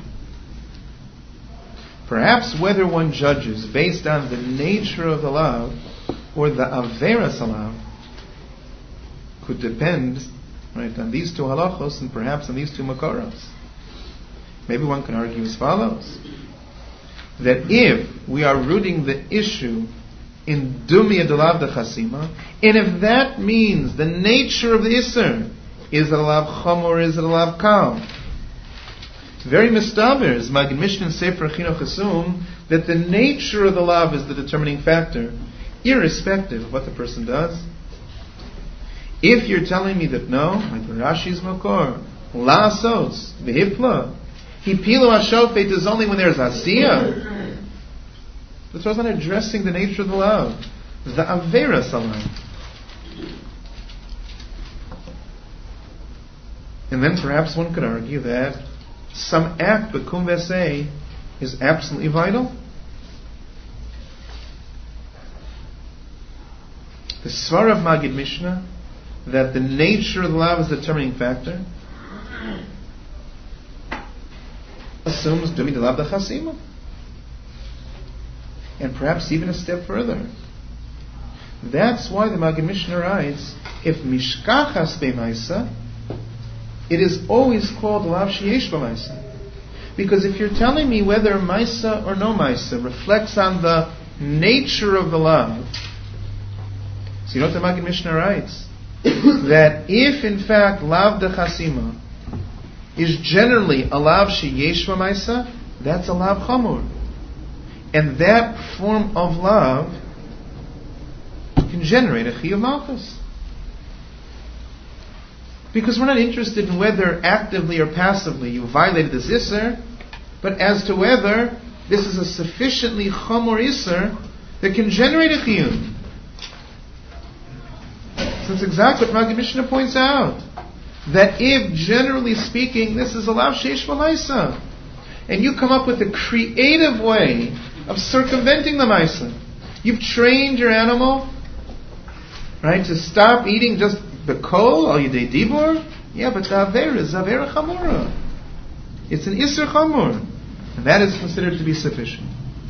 S1: Perhaps whether one judges based on the nature of the lav or the averas alav could depend, right, on these two halachos and perhaps on these two makaros. Maybe one can argue as follows: that if we are rooting the issue in dumya delav de chasima, and if that means the nature of the iser, is it a lav chom or is it a lav kal? Very mistaber is Magid Mishnah and Sefer Chinuch assume that the nature of the lav is the determining factor, irrespective of what the person does. If you're telling me that no, like Rashi's makor, la'asos, v'hipla, hipilu hashofet is only when there's asiyah, the Torah is not addressing the nature of the lav, the avera salam. And then perhaps one could argue that some act b'kum v'sei is absolutely vital. The svar of Magid Mishnah that the nature of the lav is the determining factor assumes dumi de lav chasima, and perhaps even a step further. That's why the Magid Mishnah writes, if mishkachas b'maisa, it is always called lav sheyesh b'maisa. Because if you're telling me whether maisa or no maisa reflects on the nature of the lav, so you know what the Magid Mishnah writes? That if in fact lav de chasima is generally a lav sheyesh b'maisa, that's a lav chamur. And that form of lav can generate a chiyuv malchus. Because we're not interested in whether actively or passively you violated this Isser, but as to whether this is a sufficiently chamor Isser that can generate a chiyuv. So that's exactly what Magid Mishnah points out. That if, generally speaking, this is a lav sheish b'maisa, and you come up with a creative way of circumventing the maisa, you've trained your animal, right, to stop eating just Bekol al yedei dibur, yeah, but the avera is avera chamura. It's an iser chamur, and that is considered to be sufficient.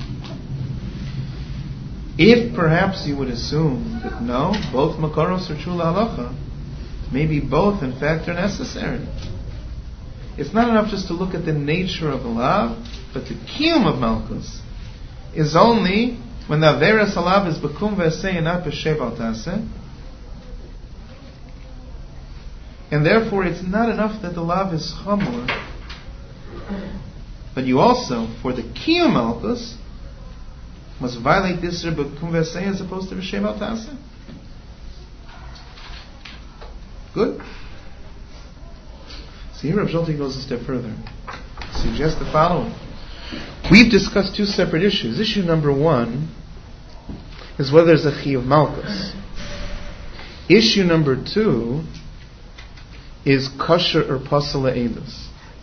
S1: If perhaps you would assume that no, both makaros are true halacha, maybe both in fact are necessary. It's not enough just to look at the nature of the lav, but the kiyum of malchus is only when the avera salav is bekum v'aseh and not b'shev al taseh. And therefore it's not enough that the lav is chamur, but you also, for the kiyum malchus, must violate this b'kum v'aseh as opposed to b'shev al taseh. Good? So here Rav Sholti goes a step further. Suggests the following. We've discussed two separate issues. Issue number one is whether there's a chiyuv malchus. Issue number two is kosher or pasal le'edus.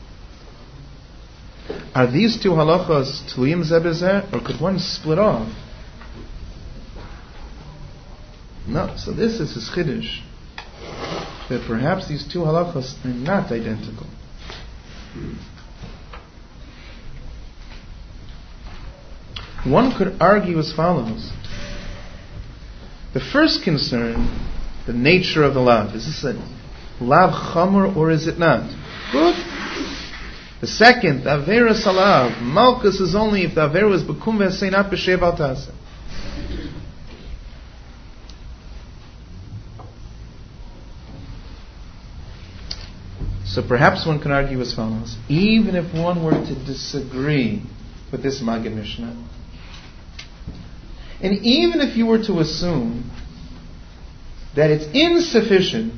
S1: Are these two halachas tluyim zeh b'zeh, or could one split off? No. So this is his chiddush, that perhaps these two halachas are not identical. One could argue as follows. The first concern, the nature of the lav. Is this a lav chamur or is it not? Good. The second, the Avera Salav, Malkus is only if the Avera is Bekum V'Aseh, not B'Shev Al Taseh. So perhaps one can argue as follows. Even if one were to disagree with this Maggid Mishnah, and even if you were to assume that it's insufficient,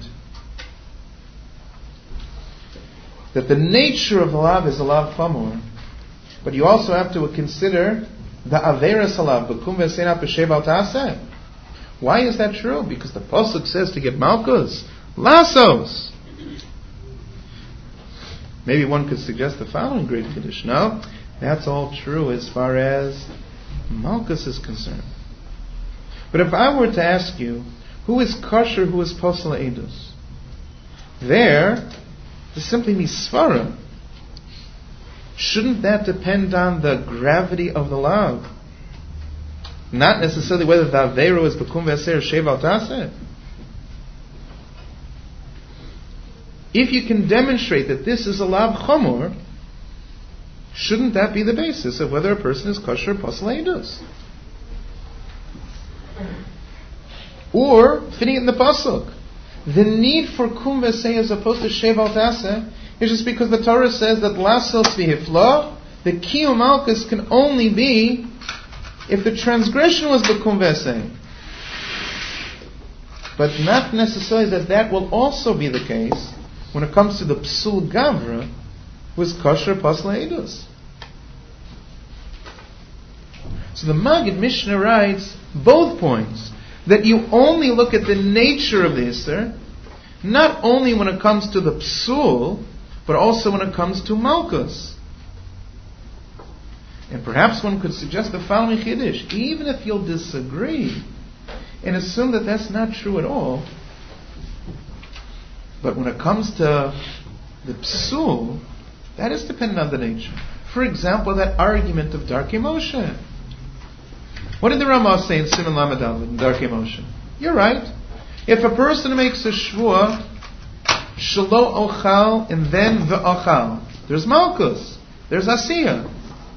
S1: that the nature of the lav is a lav chamor, but you also have to consider the averas halav, b'kum v'seinat b'shev al ta'aseh. Why is that true? Because the pasuk says to get malchus, lassos. Maybe one could suggest the following great Kiddush. No, that's all true as far as malchus is concerned. But if I were to ask you, who is kosher, who is posel edus? There simply misvara. Shouldn't that depend on the gravity of the lav? Not necessarily whether the averu is bekum v'aser shev al taseh. If you can demonstrate that this is a lav chamor, shouldn't that be the basis of whether a person is kosher or posel edus? Or, fitting it in the pasuk, the need for kum v'aseh as opposed to shev al taseh is just because the Torah says that lasos v'hifla, the kiyum malchus can only be if the transgression was b'kum v'aseh. But not necessarily that will also be the case when it comes to the psul gavra, who is kosher posel edus. So the Maggid Mishnah writes both points, that you only look at the nature of the Isser, not only when it comes to the psul, but also when it comes to malchus. And perhaps one could suggest the following chiddush: even if you'll disagree and assume that that's not true at all, but when it comes to the psul, that is dependent on the nature. For example, that argument of Darkei Moshe. What did the Ramah say in Siman Lamed Aleph in Darkei Moshe? You're right. If a person makes a shvua, shelo ochal and then ve'ochal, there's malchus, there's asiyah.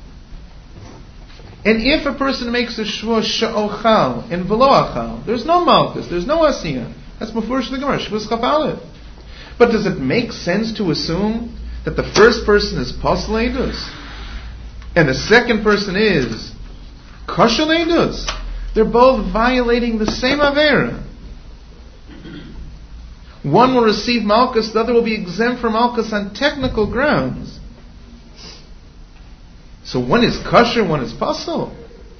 S1: And if a person makes a shvua she'ochal and velo achal, there's no malchus, there's no asiyah. That's before the Gemara, Shvus Chaf Aleph. But does it make sense to assume that the first person is posel edus and the second person is kosher edus? They're both violating the same avera. One will receive malchus, the other will be exempt from malchus on technical grounds. So one is kosher, one is posel.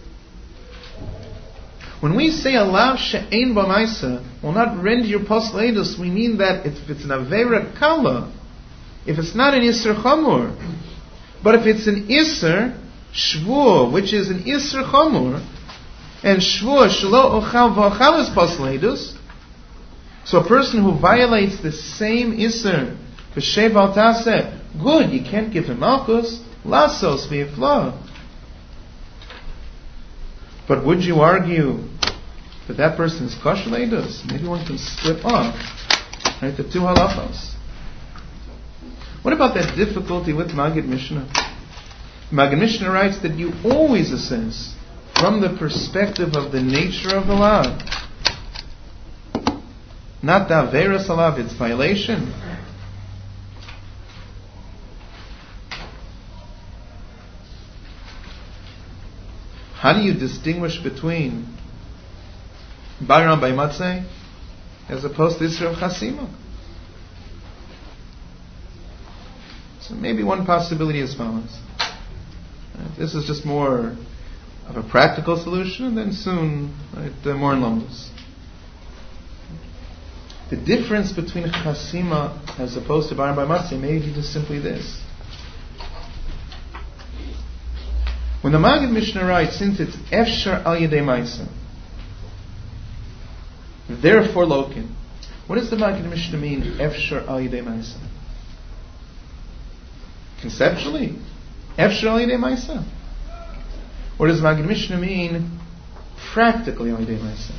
S1: When we say alav she'ein b'maisa will not render your posel edus, we mean that if it's an avera kala, if it's not an isser chamur, but if it's an isser shvur, which is an isser chamur, and shvur shelo ochal v'ochal is posel edus, so a person who violates the same isser b'shev al taseh, good, you can't give him malchus, lasos v'ifla. But would you argue that that person is kosher edus? Maybe one can slip off, right, the two halachos. What about that difficulty with Maggid Mishnah? Maggid Mishnah writes that you always assess from the perspective of the nature of the law, not the averas halav, its violation. How do you distinguish between Bayram by Matzeh as opposed to Israel Chasima? So maybe one possibility is as follows. This is just more of a practical solution, and then soon, more in Lomos. The difference between Chasima as opposed to Bayram by Matzeh may be just simply this. When the Maggid Mishnah writes, since it's Efshar al Yedei Maisa, therefore Lokin, what does the Maggid Mishnah mean, Efshar al Yedei Maisa? Conceptually, Efshar al Yedei Maisa. What does the Maggid Mishnah mean, practically al Yedei Maisa?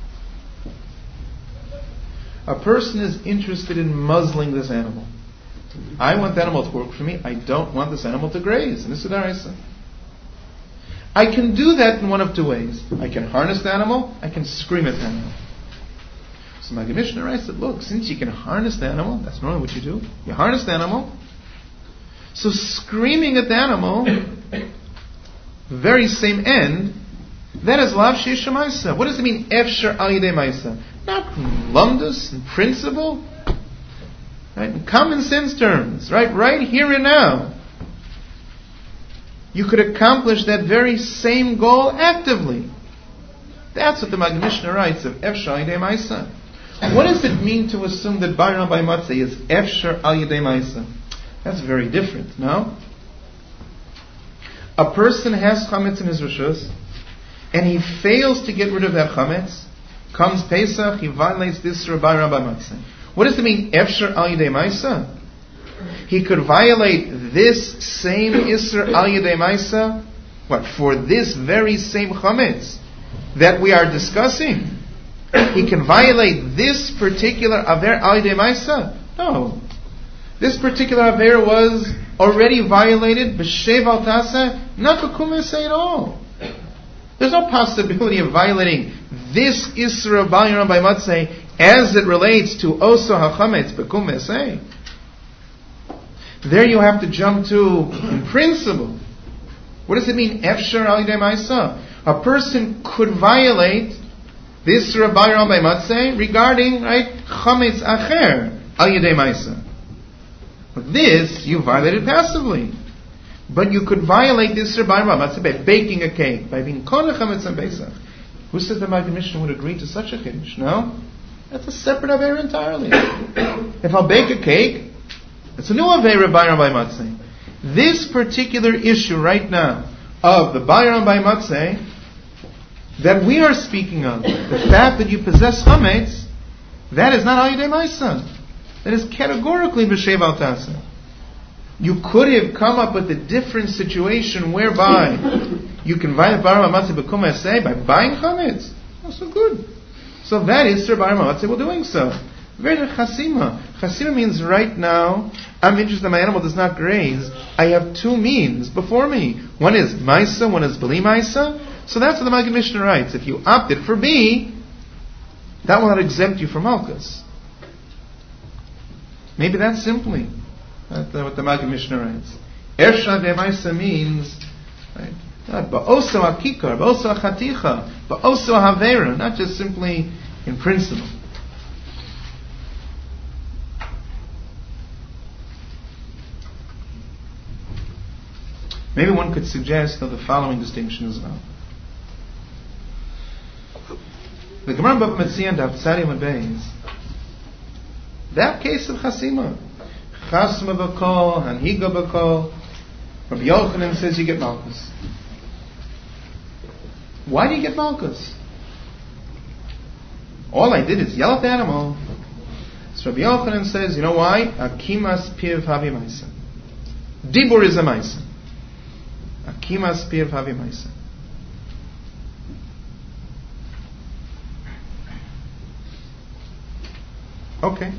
S1: A person is interested in muzzling this animal. I want the animal to work for me. I don't want this animal to graze. And this is Daraisa. I can do that in one of two ways. I can harness the animal. I can scream at the animal. So my Mishnah writes that, look, since you can harness the animal, that's normally what you do. You harness the animal. So screaming at the animal, very same end, that is lav sheish ma'isa. What does it mean, efshar al yidei ma'isa? Not lumdus and principle, right? In common sense terms, right here and now. You could accomplish that very same goal actively. That's what the Maggid Mishnah writes of efshar al yidei ma'isa. What does it mean to assume that Bayram by Matzeh is efshar al yidei ma'isa? That's very different, no? A person has chametz in his rishus, and he fails to get rid of that chametz. Comes Pesach, he violates this Bayram by Matzeh. What does it mean, efshar al yidei ma'isa? He could violate this same Isser al yidei ma'isa, for this very same chametz that we are discussing. He can violate this particular aver al yidei ma'isa? No. This particular aver was already violated b'shev al taseh, not b'kum esei at all. There's no possibility of violating this Isra Bayram by Matzeh as it relates to Oso HaChametz b'kum esei. There you have to jump to, in principle, what does it mean, efshar al yidei ma'isa? A person could violate this Isra Bayram by Matzeh regarding, Chametz acher al yidei ma'isa. But this, you violated passively. But you could violate this Isra Bayram by Matzeh by baking a cake, by being konech chametz on Pesach. Who says the Maggid Mishnah would agree to such a kiddush? No? That's a separate aver entirely. If I'll bake a cake, it's a new aver Bayram by Matzeh. This particular issue right now of the Bayram by Matzeh that we are speaking of, the fact that you possess chametz, that is not al yidei ma'isa. That is categorically b'shev al taseh. You could have come up with a different situation whereby you can violate Bayram by Matzeh b'kum esei by buying chametz. Also good. So that is Sir Bayram by Matzeh, we're doing so. Very chasima. Chasima means right now, I'm interested that my animal does not graze. I have two means before me. One is Maisa, one is Beli Maisa. So that's what the Maggid Mishnah writes. If you opted for B, that will not exempt you from Malkus. Maybe that's simply what the Maggid Mishnah writes. Efshar de Maisa means, Ba'oso hakikar, ba'oso hachaticha, ba'oso havera, not just simply in principle. Maybe one could suggest the following distinction as well. The Gemara Bava Metzia and Haftzari Mabeis, that case of Chasima, Chasma b'kol, Hanhiga b'kol, Rabbi Yochanan says you get Malkus. Why do you get Malkus? All I did is yell at the animal. So Rabbi Yochanan says, you know why? Akimas piv havi maisa. Dibur is a maisa. Akimas piv havi maisa. Okay.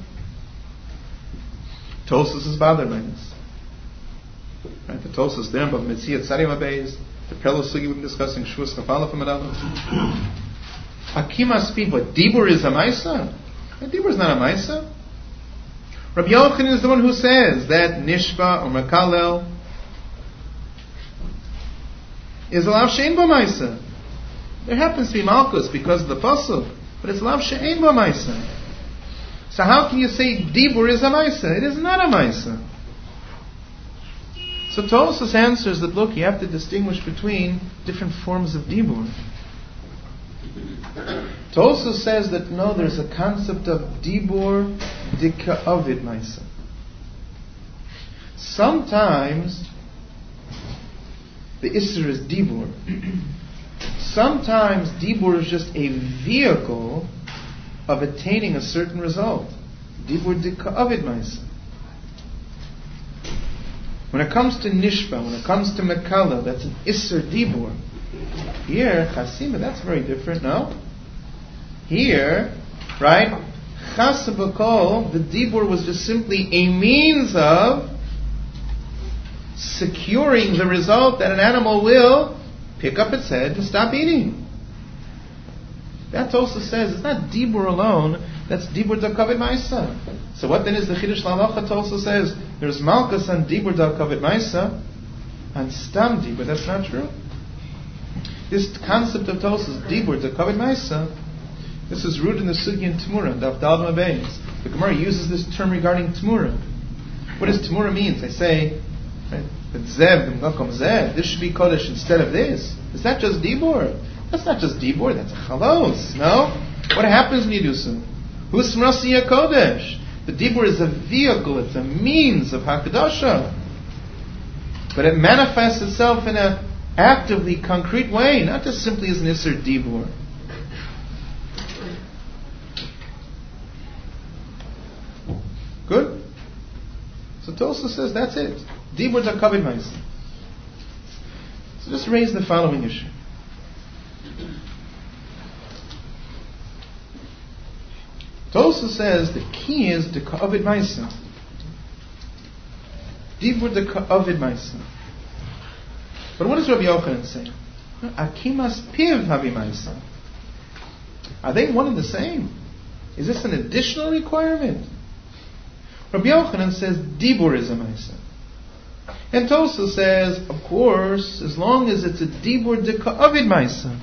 S1: Tosfos is bothered by this. Right? The Tosfos there, but Metzia Tzari Mabeis, the Perlo Sugi we've been discussing, Shvus Chafala from Adama. Akimas piv, but Dibur is a maisa? Dibur is not a maisa. Rabbi Yochanan is the one who says that Nishba or Mekalel is a lav she'ein bo maisa. There happens to be Malkus because of the pasuk, but it's lav she'ein bo maisa. So how can you say Dibur is a maisa? It is not a maisa. So Tosfos answers that, look, you have to distinguish between different forms of Dibur. Tosfos says that no, there's a concept of Dibur dika'avid maisa. Sometimes the Isser is Dibur. Sometimes Dibur is just a vehicle of attaining a certain result. Dibur dika'avid maisa. When it comes to Nishba, when it comes to Mekala, that's an Isser Dibur. Here, Chasima, that's very different, no? Here, right? Chas b'kol, the dibur was just simply a means of securing the result that an animal will pick up its head and stop eating. That also says it's not dibur alone, that's dibur da kavod ma'isa. So what then is the Chiddush L'Halacha? Also says there's malchus on dibur da kavod ma'isa and stam dibur. That's not true. This concept of Tosas, dibur da kavod ma'isa, this is rooted in the Sugya in Tmura, Daf Daled Amud Beis. The Gemara uses this term regarding Tmura. What does Tmura mean? They say, right, that Zev, Zev, this should be Kodesh instead of this. Is that just dibur? That's not just dibur, that's a chalos. No? What happens when you do so? Who's Smrasi Kodesh? The dibur is a vehicle, it's a means of Hakadasha. But it manifests itself in an actively concrete way, not just simply as an Isser dibur. Good? So Tosa says that's it. Dibur da kavod ma'isa. So just raise the following issue. Tosa says the key is the kavod ma'isa. Dibur da kavod ma'isa. But what does Rabbi Yochanan say? Akimas piv havi ma'isa. Are they one and the same? Is this an additional requirement? Rabbi Yochanan says dibur is a ma'isa. And Tosa says, of course, as long as it's a dibur de ka'avid ma'isa.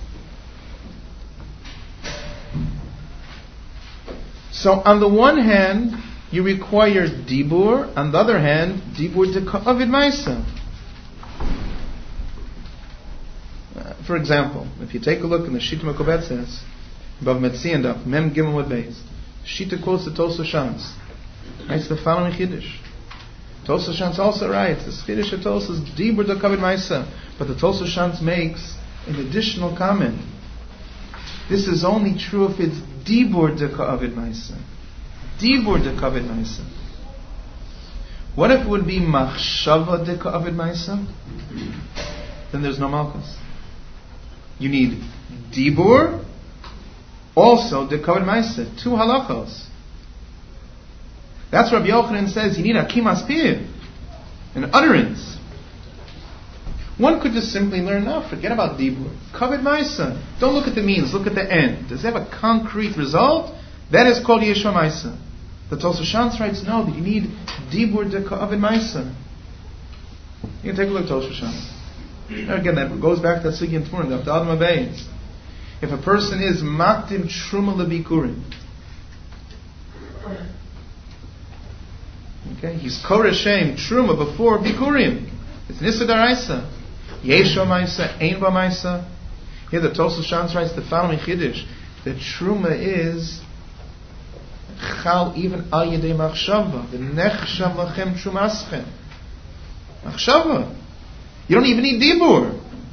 S1: So on the one hand, you require dibur, on the other hand, dibur de ka'avid ma'isa. For example, if you take a look in the Shita Mekobetzes, Bav Metzian Daf, Mem Gimel Mud Beis, Shita quotes the Tosa Shans. Writes the following Chiddush. Tosa Shans also writes, the Chiddush of Tosa is dibur da kavod ma'isa, but the Tosa Shans makes an additional comment. This is only true if it's dibur da kavod ma'isa. Dibur da kavod ma'isa. What if it would be machshava da kavod ma'isa? Then there's no malchus. You need dibur, also da kavod ma'isa. Two halachos. That's what Rabbi Yochanan says, you need a kimas piv, an utterance. One could just simply learn, no, forget about dibur. Kavod ma'isa. Don't look at the means, look at the end. Does it have a concrete result? That is called Yeshua ma'isa. The Tosa Shans writes, no, that you need dibur de kavod ma'isa. You can take a look at Tosa Shans. Again, that goes back to that Sugya in Tmura, the Daled Amud Beis. If a person is maktim truma lebikurim, okay, he's koreshem truma before bikurim. It's nisa daraisa. Yesho ma'isa, ein ba ma'isa. Here the Tosa Shans writes the following chiddush: that truma is chal even al yedei machshava. V'nechshav lachem trumaschem. Machshava. You don't even need dibur.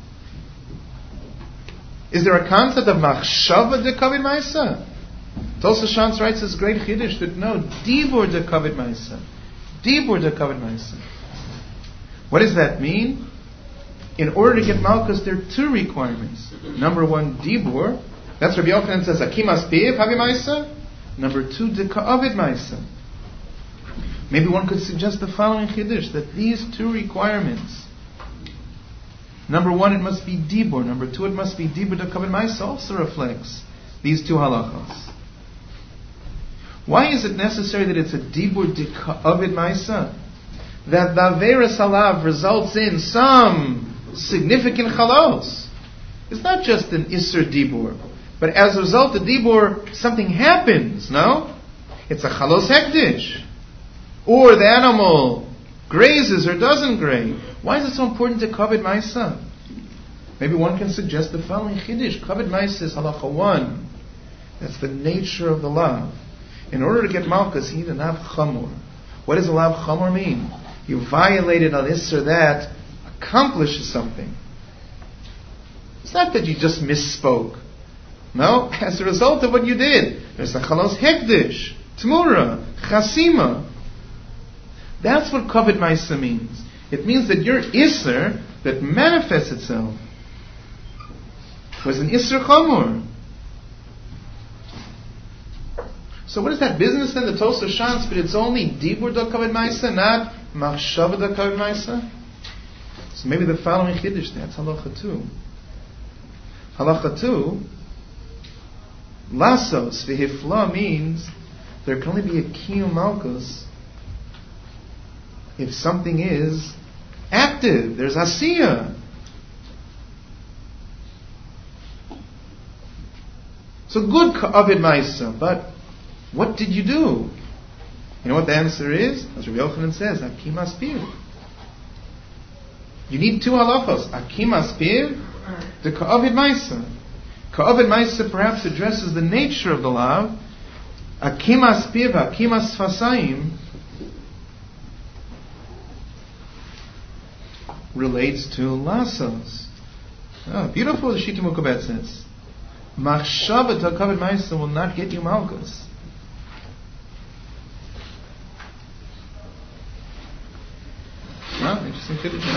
S1: Is there a concept of machshava de kavod ma'isa? Tosa Shans writes this great chiddush that no, dibur de kavod ma'isa. Dibur de kavod ma'isa. What does that mean? In order to get malchus, there are two requirements. Number one, dibur. That's Rabbi Yochanan says, akimas piv havi ma'isa. Number two, de ka'avid ma'isa. Maybe one could suggest the following chiddush, that these two requirements, number one, it must be dibur. Number two, it must be dibur de kavod ma'isa, also reflects these two halachos. Why is it necessary that it's a dibur de ka'avid ma'isa? That the averas halav results in some significant chalos. It's not just an isser dibur, but as a result of dibur, something happens, no? It's a chalos hekdish. Or the animal grazes or doesn't graze. Why is it so important to kavod ma'isa? Maybe one can suggest the following chiddush. Kavod ma'isa is halacha 1. That's the nature of the lav. In order to get malchus, you need a lav chamor. What does a lav chamor mean? You violated an isser that accomplishes something. It's not that you just misspoke. No, as a result of what you did, there's a chalos hekdish, tmura, chasima. That's what kavod ma'isa means. It means that your isser that manifests itself was an isser chamor. So what is that business then? The Tosa Shans, but it's only Dibur da Kavod Maisa, not Machshava da Kavod Maisa? So maybe the following Chiddush, that's Halacha 2. Halacha 2, Lasos v'hifla means there can only be a Kiyum Malkus if something is active. There's Asiyah. So good Ka'avid Maisa, but what did you do? You know what the answer is? As Rabbi Yochanan says, Akim Aspir. You need two halachos. Akim Aspir, the Ka'avid Maisa. Ka'avid Maisa perhaps addresses the nature of the law. Akim Aspir, Akim Asfasayim relates to lasos. Oh, beautiful, the Shita Mukabet says. Machshavat HaKavod Maisa will not get you Malkus. Interesting Kiddush,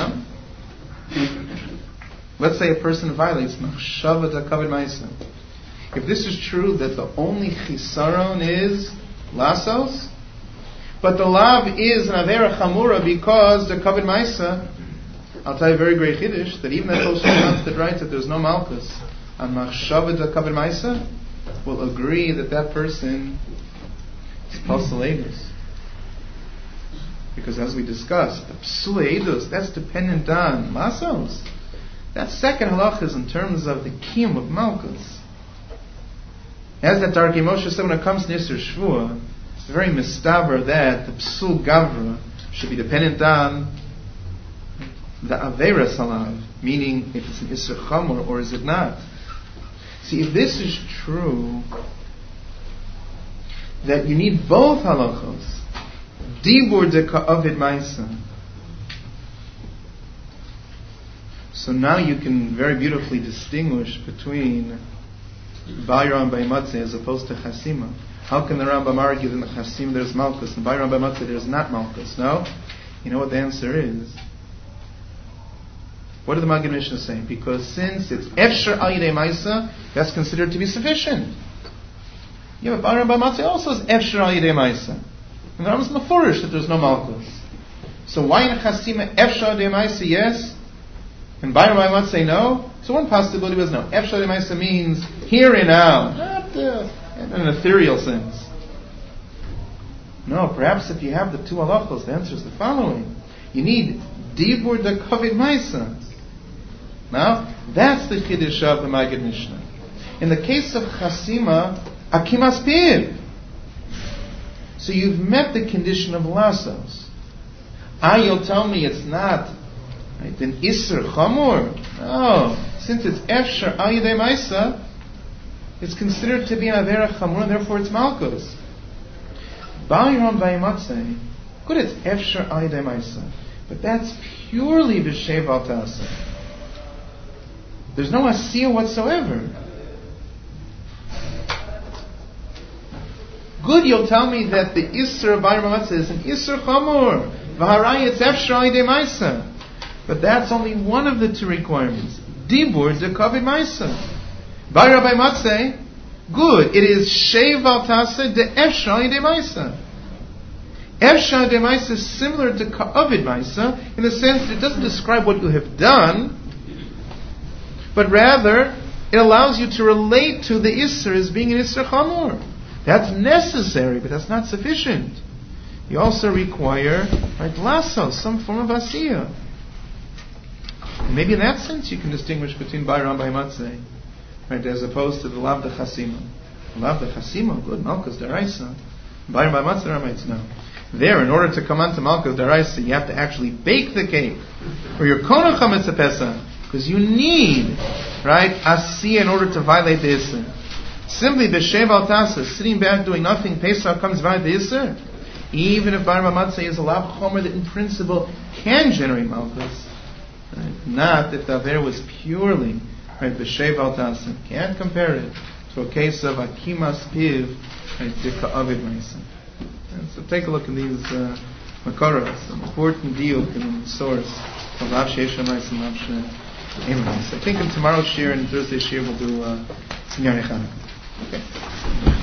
S1: Let's say a person violates Machshavat HaKavod Maisa. If this is true that the only chisaron is lasos, but the lav is an avera chamura because the Kavod Maisa, I'll tell you a very great Kiddush, that even that Tosha wants that writes that there's no Malkus, and Machshavat HaKavod Maisa will agree that that person is Pasal Edus. Because as we discussed, the Psula Edus, that's dependent on Lasos. That second halacha is in terms of the Kiyum of Malkus. As that Darkei Moshe said when it comes to Nisr Shvua, it's very mistaber that the Psul Gavra should be dependent on the Avera Salav, meaning if it's an Isser Chamor or is it not. See, if this is true, that you need both halachos, Dibur de Ka'avid Maisa. So now you can very beautifully distinguish between Bayra and Baimatze as opposed to Chasima. How can the Rambam argue that in the Chasima there's Malkus and Bayra and Baimatze there's not Malkus? No? You know what the answer is? What did the Maggid Mishnah say? Because since it's Efshar Al Yidei Maisa, that's considered to be sufficient. Yeah, but Bayra and Baimatze also is Efshar Al Yidei Maisa. And the Rambam is mafurish that there's no Malkus. So why in Chasima Efshar Al Yidei Maisa yes, and Bayra and Baimatze no? So one possibility was no. Efshar Al Yidei Maisa means here and now, not in an ethereal sense. No, perhaps if you have the two halachos, the answer is the following. You need Dibur de Kavod Maisa. Now, that's the Chiddush of the Maggid Mishnah. In the case of Chasima, Akim Aspir. So you've met the condition of Lasos. You'll tell me it's not right, an Isser Chamor. No. Since it's Efshar Al Yidei Maisa, it's considered to be an Avera Chamor, and therefore it's Malkus. Bayram Baimatze, good, it's Efshar Al Yidei Maisa, but that's purely B'Shev Al Ta'aseh. There's no Asiyah whatsoever. Good, you'll tell me that the Isser of Bayram Baimatze is an Isser Chamor. V'harai, it's Efshar Al Yidei Maisa. But that's only one of the two requirements. Dibur de Kavod Maisa. Bayram Baimatze, good, it is Shev Al Ta'aseh de Efshar Al Yidei Maisa. Efshar Al Yidei Maisa is similar to Ka'avid Maisa in the sense that it doesn't describe what you have done, but rather it allows you to relate to the Isser as being an Isser Chamor. That's necessary, but that's not sufficient. You also require, right, lasso, some form of Asiyah. And maybe in that sense you can distinguish between Bayram Baimatze, right, as opposed to the Lav de Chasima. Lav de Chasima, good, Malkus Daraisa. Bayram Baimatze, Ramites, no. There, in order to come on to Malkus Daraisa, you have to actually bake the cake. Or your Konach HaMitzvah Pesach. Because you need, right, Asiyah in order to violate the Isser. Simply B'Shev Al Ta'aseh, sitting back doing nothing, Pesach comes violate the Isser. Even if Bayram Baimatze is a Lav Chomer that in principle can generate Malkus. Right? Not if the Aver was purely, right, B'Shev Al Ta'aseh. Can't compare it to a case of Akim Aspir, right, de Ka'avid Maisa. So take a look in these Makoros, an important diuk in the source of Lav Sheish HaMais and Lav Sheish. I think in tomorrow's shir and Thursday's shir we'll do Sinyan Echana. Okay.